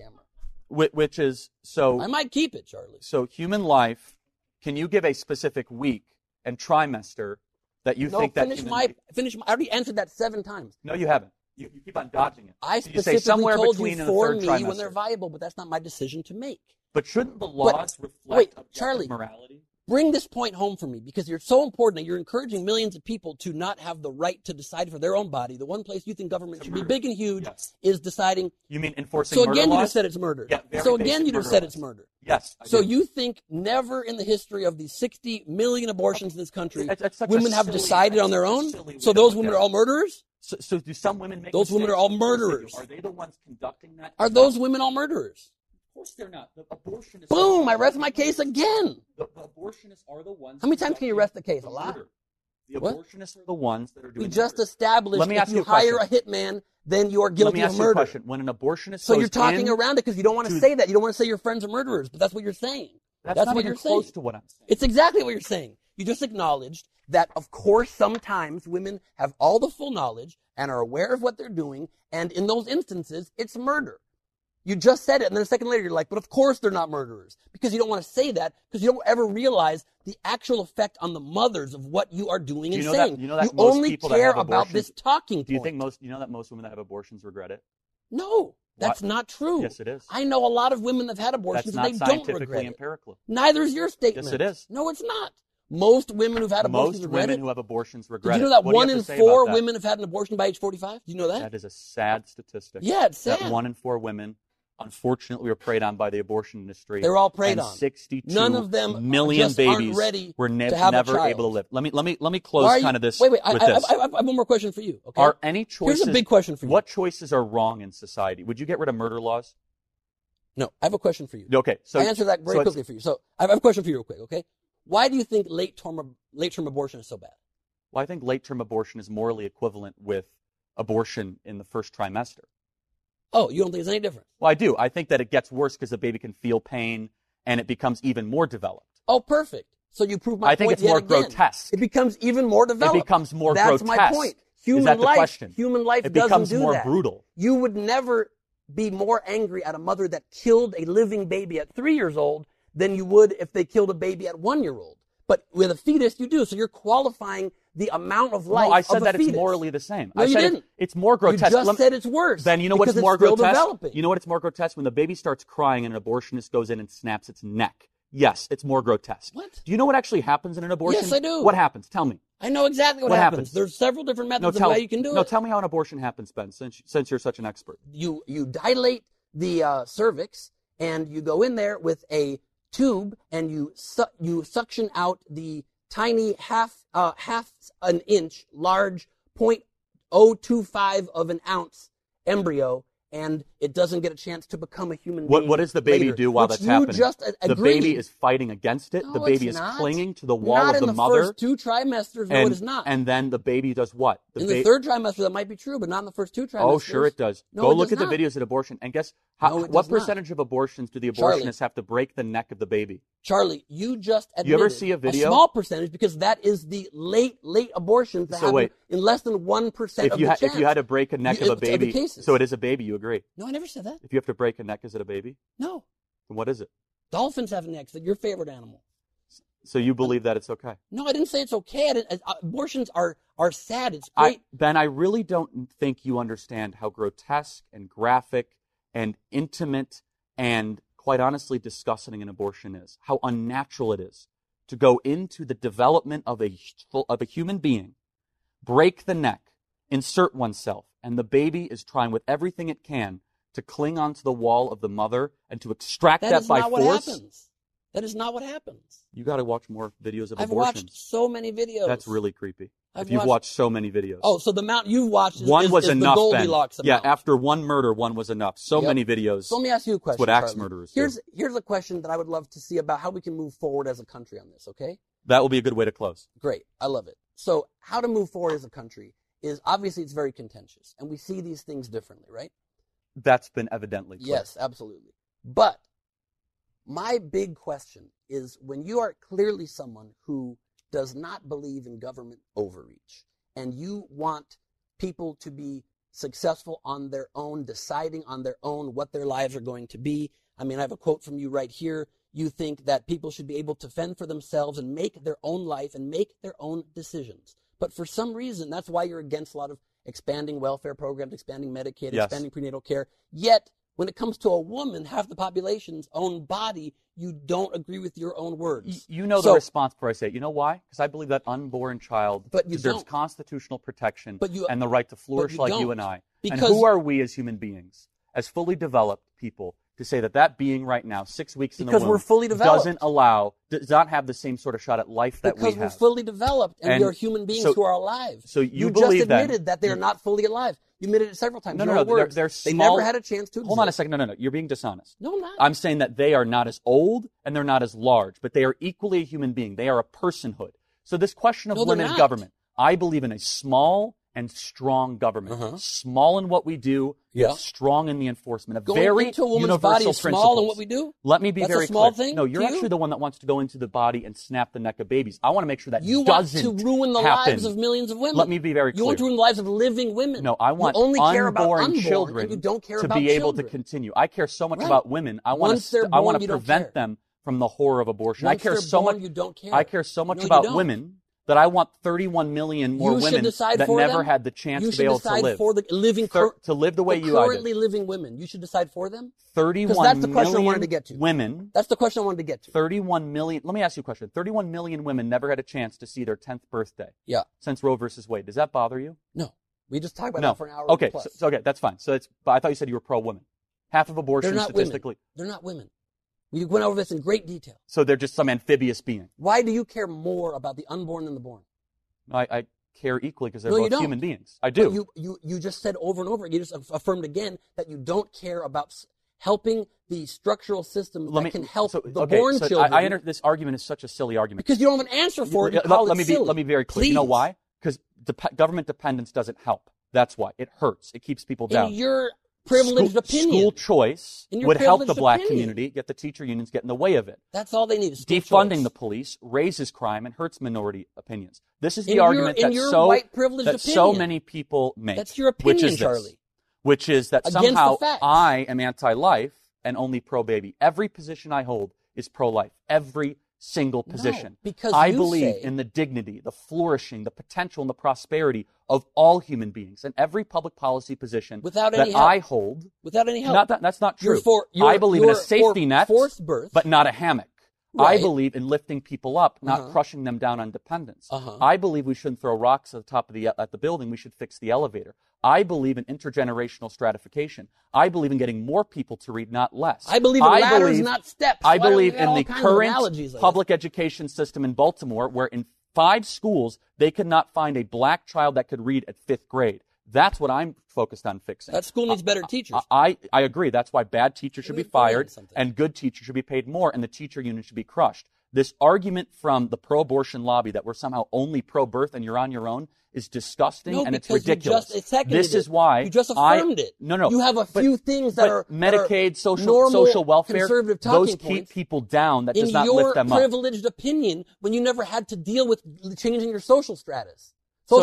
so. I might keep it, Charlie. So human life. Can you give a specific week and trimester that you think that? I already answered that 7 times. No, you haven't. You keep on dodging it. I specifically somewhere told between you for me trimester. when they're viable, but that's not my decision to make. But shouldn't the laws reflect Charlie, morality? Bring this point home for me because you're so important and you're encouraging millions of people to not have the right to decide for their own body. The one place you think government should be big and huge is deciding. You mean enforcing murder laws? So again, you just said it's murder. Yeah, so again, you just said it's murder. Yes. So you think never in the history of these 60 million abortions in this country, women have decided on their own? So those women are all murderers? So do some women make those women are all murderers? Are they the ones conducting that? Are those women all murderers? Of course they're not. The abortionists. Boom! I rest my case again. The abortionists are the ones. How many times can you rest the case? A lot. The abortionists are the ones that are doing. We just established if you hire a hitman, then you are guilty of murder. Let me ask you a question. When an abortionist so you're talking around it because you don't want to say that. You don't want to say your friends are murderers, but that's what you're saying. That's not what you're saying. Close to what I'm saying. It's exactly what you're saying. You just acknowledged that, of course, sometimes women have all the full knowledge and are aware of what they're doing, and in those instances, it's murder. You just said it, and then a second later, you're like, but of course they're not murderers. Because you don't want to say that, because you don't ever realize the actual effect on the mothers of what you are doing and saying. You only care about this talking point. Do you think most women that have abortions regret it? No. That's not true. Yes, it is. I know a lot of women that have had abortions and they don't regret it. Empirical. Neither is your statement. Yes, it is. No, it's not. Most women who've had abortions regret it. Most women who have abortions regret it. Did you know that 1 in 4 women have had an abortion by age 45? Do you know that? That is a sad statistic. Yeah, it's sad. That 1 in 4 women, unfortunately, were preyed on by the abortion industry. They're all preyed on. 62 None of them million just babies aren't ready were to have never a child. able to live. Let me close kind of this wait, with this. I have one more question for you. Okay? Are any choices? Here's a big question for you. What choices are wrong in society? Would you get rid of murder laws? No, I have a question for you. Okay, so I answer that very quickly for you. So I have a question for you real quick, okay? Why do you think late-term abortion is so bad? Well, I think late-term abortion is morally equivalent with abortion in the first trimester. Oh, you don't think it's any different? Well, I do. I think that it gets worse because the baby can feel pain and it becomes even more developed. Oh, perfect. So you prove my point. I think it's more grotesque. It becomes even more developed. It becomes more grotesque. That's my point. Is that the question? Human life it doesn't becomes do more that. Brutal. You would never be more angry at a mother that killed a living baby at 3 years old than you would if they killed a baby at 1 year old. But with a fetus, you do. So you're qualifying the amount of life of a fetus. No, I said that it's morally the same. No, I said you didn't. It's more grotesque. You just said it's worse. Then you know what's more grotesque? Developing. You know what it's more grotesque? When the baby starts crying and an abortionist goes in and snaps its neck. Yes, it's more grotesque. What? Do you know what actually happens in an abortion? Yes, I do. What happens? Tell me. I know exactly what happens. There's several different methods of how you can do it. No, tell me how an abortion happens, Ben, since you're such an expert. You dilate the cervix, and you go in there with a tube, and you suction out the tiny half an inch large 0.025 of an ounce embryo, and it doesn't get a chance to become a human being. What does the baby later, do while that's happening? The baby is fighting against it. No, the baby is clinging to the wall of the mother. Not in the first 2 trimesters. No, it is not. And then the baby does what? In the 3rd trimester, that might be true, but not in the first 2 trimesters. Oh, sure it does. No, Go look at the videos of abortion, and guess what percentage of abortions do the abortionists have to break the neck of the baby? Charlie, you just admitted you ever see a video? Small percentage, because that is the late abortions that happen in less than 1% of the chance. If you had to break a neck of a baby, so it is a baby, you agree? No, I never said that. If you have to break a neck, is it a baby? No. Then what is it? Dolphins have necks. They're your favorite animal. So you believe that it's okay? No, I didn't say it's okay. Abortions are sad. It's great. Ben, I really don't think you understand how grotesque and graphic and intimate and, quite honestly, disgusting an abortion is. How unnatural it is to go into the development of a human being, break the neck, insert oneself, and the baby is trying with everything it can to cling onto the wall of the mother and to extract that by force. That is not what happens. You got to watch more videos of I've abortions. Watched so many videos. That's really creepy. You've watched so many videos. Oh, so the amount you've watched is, one was is enough, the Goldilocks amount. Yeah, after one murder, one was enough. So many videos. So let me ask you a question. That's what axe murderers do. Here's a question that I would love to see about how we can move forward as a country on this, okay? That will be a good way to close. Great. I love it. So how to move forward as a country is obviously it's very contentious, and we see these things differently, right? That's been evidently clear. Yes, absolutely. But my big question is, when you are clearly someone who does not believe in government overreach, and you want people to be successful on their own, deciding on their own what their lives are going to be. I mean, I have a quote from you right here. You think that people should be able to fend for themselves and make their own life and make their own decisions. But for some reason, that's why you're against a lot of expanding welfare programs, expanding Medicaid, expanding prenatal care. Yet, when it comes to a woman, half the population's own body, you don't agree with your own words. You know the response before I say it. You know why? Because I believe that unborn child deserves constitutional protection and the right to flourish like you and I. And who are we as human beings, as fully developed people, to say that being right now, 6 weeks in the womb, we're fully developed, does not have the same sort of shot at life that we have? Because we're fully developed and we are human beings who are alive. So you just admitted that they're not fully alive. You admitted it several times. No. They never had a chance to exist. Hold on a second. No. You're being dishonest. No, I'm not. I'm saying that they are not as old and they're not as large, but they are equally a human being. They are a personhood. So this question of women in government, I believe in a small and strong government. Small in what we do, strong in the enforcement of very into a woman's universal body is principles. Small in what we do? Let me be very a small clear. Thing no, you're to actually you? the one that wants to go into the body and snap the neck of babies. I want to make sure that you doesn't want to ruin the happen. lives of millions of women. Let me be very clear. You want to ruin the lives of living women. No, I want you only care about unborn children and you don't care to about be able children. to continue. I care so much about women. I want to prevent them from the horror of abortion. Once I care so much. You don't care. I care so much about women that I want 31 million more women that never had the chance to be able to live. You should decide for the living to live the way you are. Currently living women. You should decide for them. 31 that's the question million I wanted to get to. Women. That's the question I wanted to get to. 31 million. Let me ask you a question. 31 million women never had a chance to see their 10th birthday. Yeah. Since Roe versus Wade. Does that bother you? No. We just talked about that for an hour. Okay. Plus. So okay, that's fine. But I thought you said you were pro-women. Half of abortion statistically. They're not women. We went over this in great detail. So they're just some amphibious being. Why do you care more about the unborn than the born? I care equally because they're both human beings. I do. You just said over and over again, you just affirmed again that you don't care about helping the structural system that can help the born children. This argument is such a silly argument. Because you don't have an answer for it. Let me be very clear. Please. You know why? Because government dependence doesn't help. That's why. It hurts. It keeps people down. In your privileged opinion. School choice would help the black community, yet the teacher unions get in the way of it. That's all they need. Defunding the police raises crime and hurts minority opinions. This is the argument that so many people make. That's your opinion, Charlie. Which is that somehow I am anti-life and only pro-baby. Every position I hold is pro-life. Every single position. Because I believe in the dignity, the flourishing, the potential, and the prosperity of all human beings. And every public policy position I hold. Without any help. That's not true. I believe in a safety net, forced birth, but not a hammock. Right. I believe in lifting people up, not crushing them down on dependence. I believe we shouldn't throw rocks at the top of the building. We should fix the elevator. I believe in intergenerational stratification. I believe in getting more people to read, not less. I believe in ladders, not steps. I believe in the current public education system in Baltimore, where in 5 schools they could not find a black child that could read at 5th grade. That's what I'm focused on fixing. That school needs better teachers. I agree. That's why bad teachers should be fired and good teachers should be paid more, and the teacher union should be crushed. This argument from the pro-abortion lobby that we're somehow only pro-birth and you're on your own is disgusting, and it's ridiculous. This is why you just affirmed it. No. You have a few things that are Medicaid, normal, social welfare. Conservative those keep people down. That does not lift them up. In your privileged opinion, when you never had to deal with changing your social status.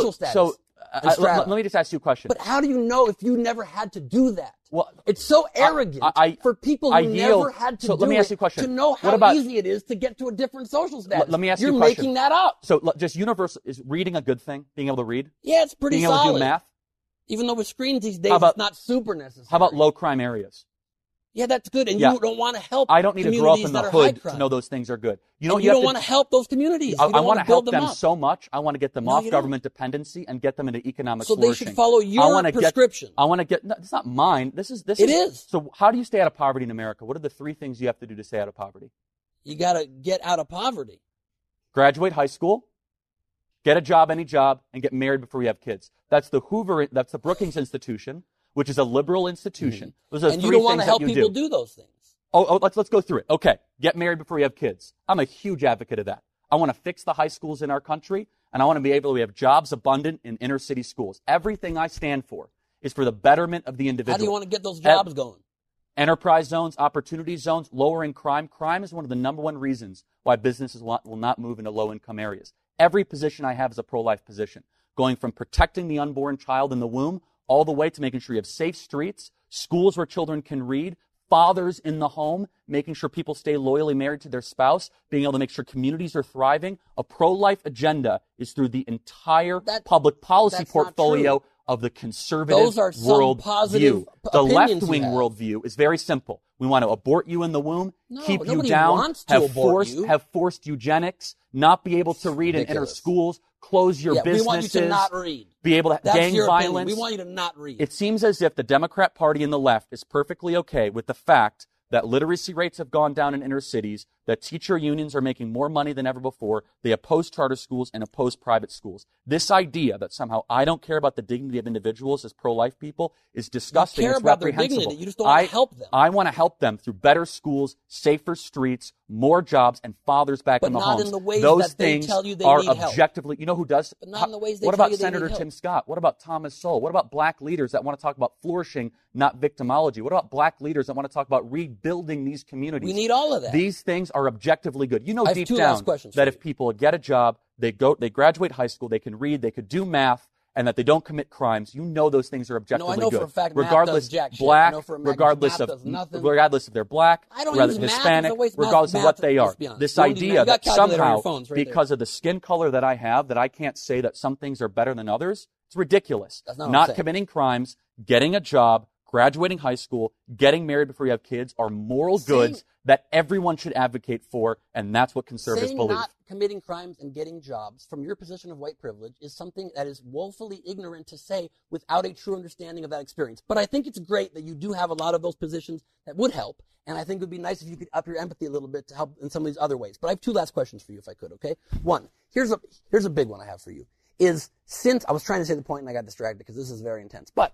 Let me just ask you a question. But how do you know if you never had to do that? Well, it's so arrogant for people who never had to do let me ask you a question. To know how easy it is to get to a different social status. Let me ask you a question. You're making that up. So just universal, is reading a good thing? Being able to read? Yeah, it's pretty solid. Being able to do math? Even though with screens these days, it's not super necessary. How about low crime areas? Yeah, that's good. And you don't want to help. I don't need to grow up in the hood to know those things are good. You don't want to help those communities. I want to help them so much. I want to get them off government dependency and get them into economic flourishing. So they should follow your prescription. No, it's not mine. It is. So how do you stay out of poverty in America? What are the 3 things you have to do to stay out of poverty? You got to get out of poverty. Graduate high school, get a job, any job, and get married before you have kids. That's the Brookings Institution, which is a liberal institution. Those are and you don't want to help people do those things. Let's go through it. Okay, get married before you have kids. I'm a huge advocate of that. I want to fix the high schools in our country, and I want to be able to have jobs abundant in inner city schools. Everything I stand for is for the betterment of the individual. How do you want to get those jobs going? Enterprise zones, opportunity zones, lowering crime. Crime is one of the number 1 reasons why businesses will not move into low-income areas. Every position I have is a pro-life position, going from protecting the unborn child in the womb all the way to making sure you have safe streets, schools where children can read, fathers in the home, making sure people stay loyally married to their spouse, being able to make sure communities are thriving. A pro-life agenda is through the entire public policy portfolio of the conservative worldview. The left-wing worldview is very simple. We want to abort you in the womb, keep you down, have forced eugenics, not be able to read in inner schools, close your businesses. We want you to not read. Be able to gang violence. We want you to not read. It seems as if the Democrat Party and the left is perfectly okay with the fact that literacy rates have gone down in inner cities, that teacher unions are making more money than ever before. They oppose charter schools and oppose private schools. This idea that somehow I don't care about the dignity of individuals as pro-life people is disgusting. You care about their dignity. You just don't want to help them. I want to help them through better schools, safer streets, more jobs, and fathers back in the homes. But not in the ways Those that they things tell you they are need help. objectively. You know who does? But not in the ways they What tell about you they Senator need help. Tim Scott? What about Thomas Sowell? What about black leaders that want to talk about flourishing, not victimology? What about black leaders that want to talk about rebuilding these communities? We need all of that. These things are objectively good. You know deep down that if people get a job, they graduate high school, they can read, they could do math, and that they don't commit crimes, you know those things are objectively good. No, I know for a fact regardless math does jack black, shit. I know for a regardless math of does nothing. regardless if they're black, use Hispanic, math, regardless of what they are. This idea that somehow, because there. of the skin color that I have, that I can't say that some things are better than others, it's ridiculous. That's not Not committing crimes, getting a job, graduating high school, getting married before you have kids are moral goods that everyone should advocate for, and that's what conservatives believe. Not committing crimes and getting jobs from your position of white privilege is something that is woefully ignorant to say without a true understanding of that experience. But I think it's great that you do have a lot of those positions that would help, and I think it would be nice if you could up your empathy a little bit to help in some of these other ways. But I have 2 last questions for you, if I could, okay? One, here's a big one I have for you, is since I was trying to say the point and I got distracted because this is very intense, but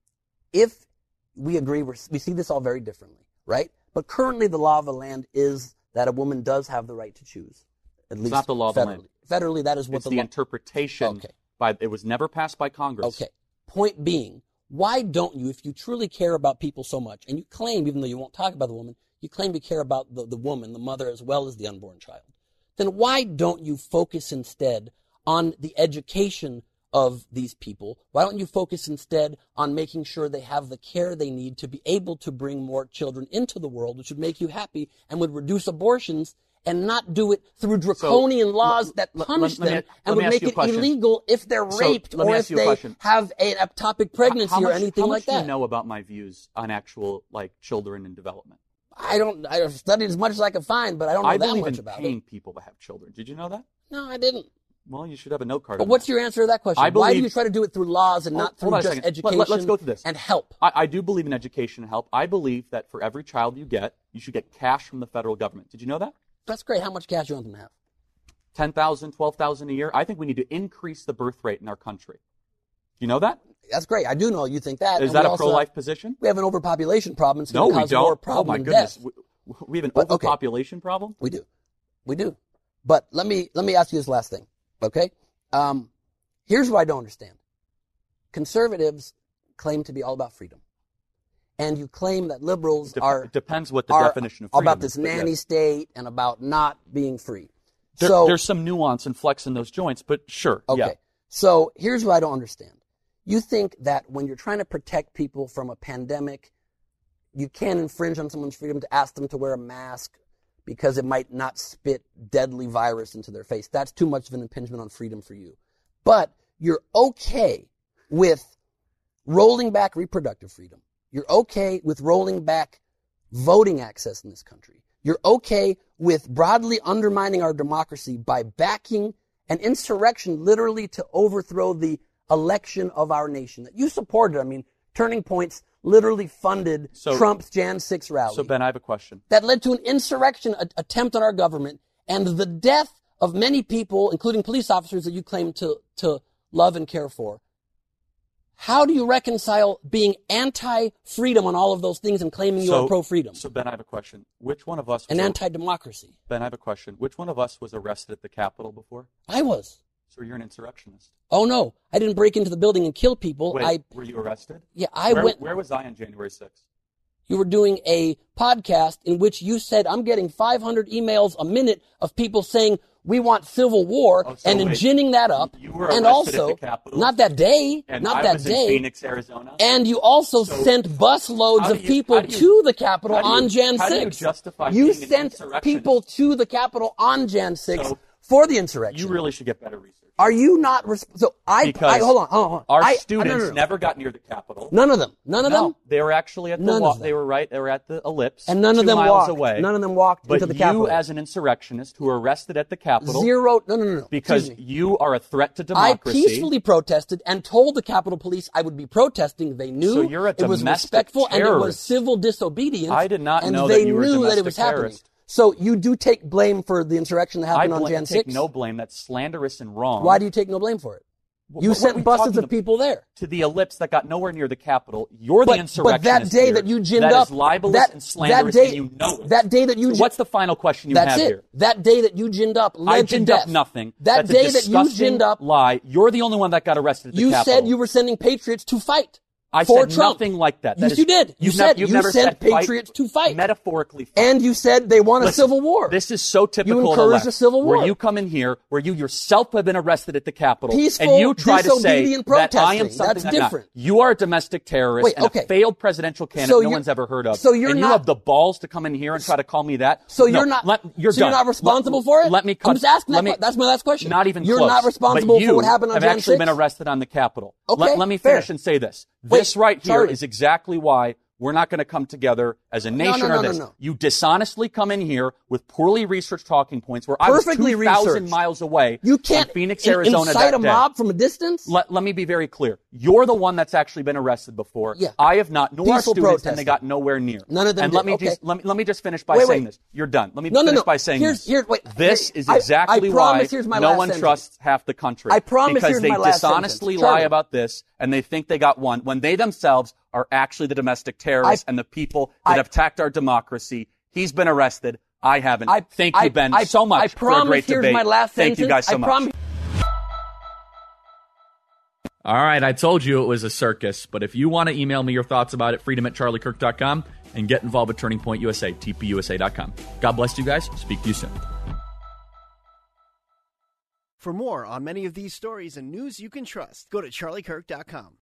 if we agree, we see this all very differently, right? But currently the law of the land is that a woman does have the right to choose. At least it's not the law of the land. Federally, that is what it's the interpretation. Okay. It was never passed by Congress. Okay. Point being, why don't you, if you truly care about people so much, and you claim, even though you won't talk about the woman, you claim you care about the woman, the mother, as well as the unborn child, then why don't you focus instead on the education of these people? Why don't you focus instead on making sure they have the care they need to be able to bring more children into the world, which would make you happy and would reduce abortions, and not do it through draconian laws that punish them and would make it illegal if they're raped or if they have an ectopic pregnancy or anything like that? How much do you know about my views on actual children in development? I've studied as much as I could find, but I don't know that much about it. I believe in paying people to have children. Did you know that? No, I didn't. Well, you should have a note card. But what's your answer to that question? Why do you try to do it through laws and not through just education Let's go through this. And help? I do believe in education and help. I believe that for every child you get, you should get cash from the federal government. Did you know that? That's great. How much cash do you want them to have? $10,000, $12,000 a year. I think we need to increase the birth rate in our country. You know that? That's great. I do know you think that. Is that a pro-life position? We have an overpopulation problem. It's no, we don't. More problem oh my goodness, we have an overpopulation problem. We do. But let me ask you this last thing. Okay. Here's what I don't understand. Conservatives claim to be all about freedom. And you claim that liberals it depends what the definition of freedom about this nanny state and about not being free. There's some nuance and flex in those joints, but sure. Okay. Yeah. So here's what I don't understand. You think that when you're trying to protect people from a pandemic, you can infringe on someone's freedom to ask them to wear a mask because it might not spit deadly virus into their face. That's too much of an impingement on freedom for you. But you're okay with rolling back reproductive freedom. You're okay with rolling back voting access in this country. You're okay with broadly undermining our democracy by backing an insurrection literally to overthrow the election of our nation that you supported. I mean, Turning Point's literally funded Trump's Jan 6 rally. So, Ben, I have a question. That led to an insurrection attempt on our government and the death of many people, including police officers that you claim to love and care for. How do you reconcile being anti-freedom on all of those things and claiming you are pro-freedom? So, Ben, I have a question. Which one of us was... An anti-democracy. Ben, I have a question. Which one of us was arrested at the Capitol before? I was. So you're an insurrectionist. Oh, no. I didn't break into the building and kill people. Wait, were you arrested? Yeah, Where was I on January 6th? You were doing a podcast in which you said, I'm getting 500 emails a minute of people saying, we want civil war, ginning that up. You were and arrested also, at the Capitol. not that day, and not I that was day. In Phoenix, Arizona. And you also sent bus loads of people to the Capitol on Jan 6. How do you justify you being sent an people to the Capitol on Jan 6 for the insurrection. You really should get better research. Are you not hold on. Our students never got near the Capitol. None of them. None of them. They were actually at the They were at the Ellipse. And none of them walked away. None of them walked into the Capitol. But you, as an insurrectionist who were arrested at the Capitol, No. Because you are a threat to democracy. I peacefully protested and told the Capitol Police I would be protesting. They knew it was respectful terrorist. And it was civil disobedience. I did not know that you were a domestic that it was terrorist. Happening. So you do take blame for the insurrection that happened on Jan 6? I take no blame. That's slanderous and wrong. Why do you take no blame for it? You sent buses of people there. To the Ellipse that got nowhere near the Capitol. You're the insurrectionist. But that day that you ginned up. That is libelous and slanderous, and you know it. That day that you... What's the final question you have here? That day that you ginned up led to death. I ginned up nothing. That day that you ginned up... lie. You're the only one that got arrested at the Capitol. You said you were sending patriots to fight. I for said Trump. nothing like that. Yes, you did. You said you've never said patriots to fight. Metaphorically fight. And you said they want a civil war. This is so typical you of the left. a civil war. Where you come in here, where you yourself have been arrested at the Capitol, Peaceful, and you try to say that I am protesting. something That's different. You are a domestic terrorist and a failed presidential candidate no one's ever heard of. So you're and not, you have the balls to come in here and try to call me that. So no, you're not. You're not responsible for it. Let me cut. I'm just asking. That's my last question. Not even you're close. not responsible for what happened on have Jan actually 6? been arrested on the Capitol. Okay, let me finish and say this. This right here is exactly why we're not going to come together as a nation or this. You dishonestly come in here with poorly researched talking points where I was 2,000 miles away. You can't Phoenix, Arizona incite a day. mob from a distance? Let me be very clear. You're the one that's actually been arrested before. Yeah. I have not, nor our students, protesting. and they got nowhere near. None of them and did. let me just finish by saying this. You're done. Let me finish by saying this. This is exactly why no one trusts half the country. I promise because they dishonestly lie Charlie. about this, and they think they got one when they themselves are actually the domestic terrorists and the people that have attacked our democracy. He's been arrested. I haven't. Thank you, Ben, so much for a great debate. My last Thank you guys so much. All right, I told you it was a circus, but if you want to email me your thoughts about it, freedom@charliekirk.com, and get involved with Turning Point USA, tpusa.com. God bless you guys. Speak to you soon. For more on many of these stories and news you can trust, go to charliekirk.com.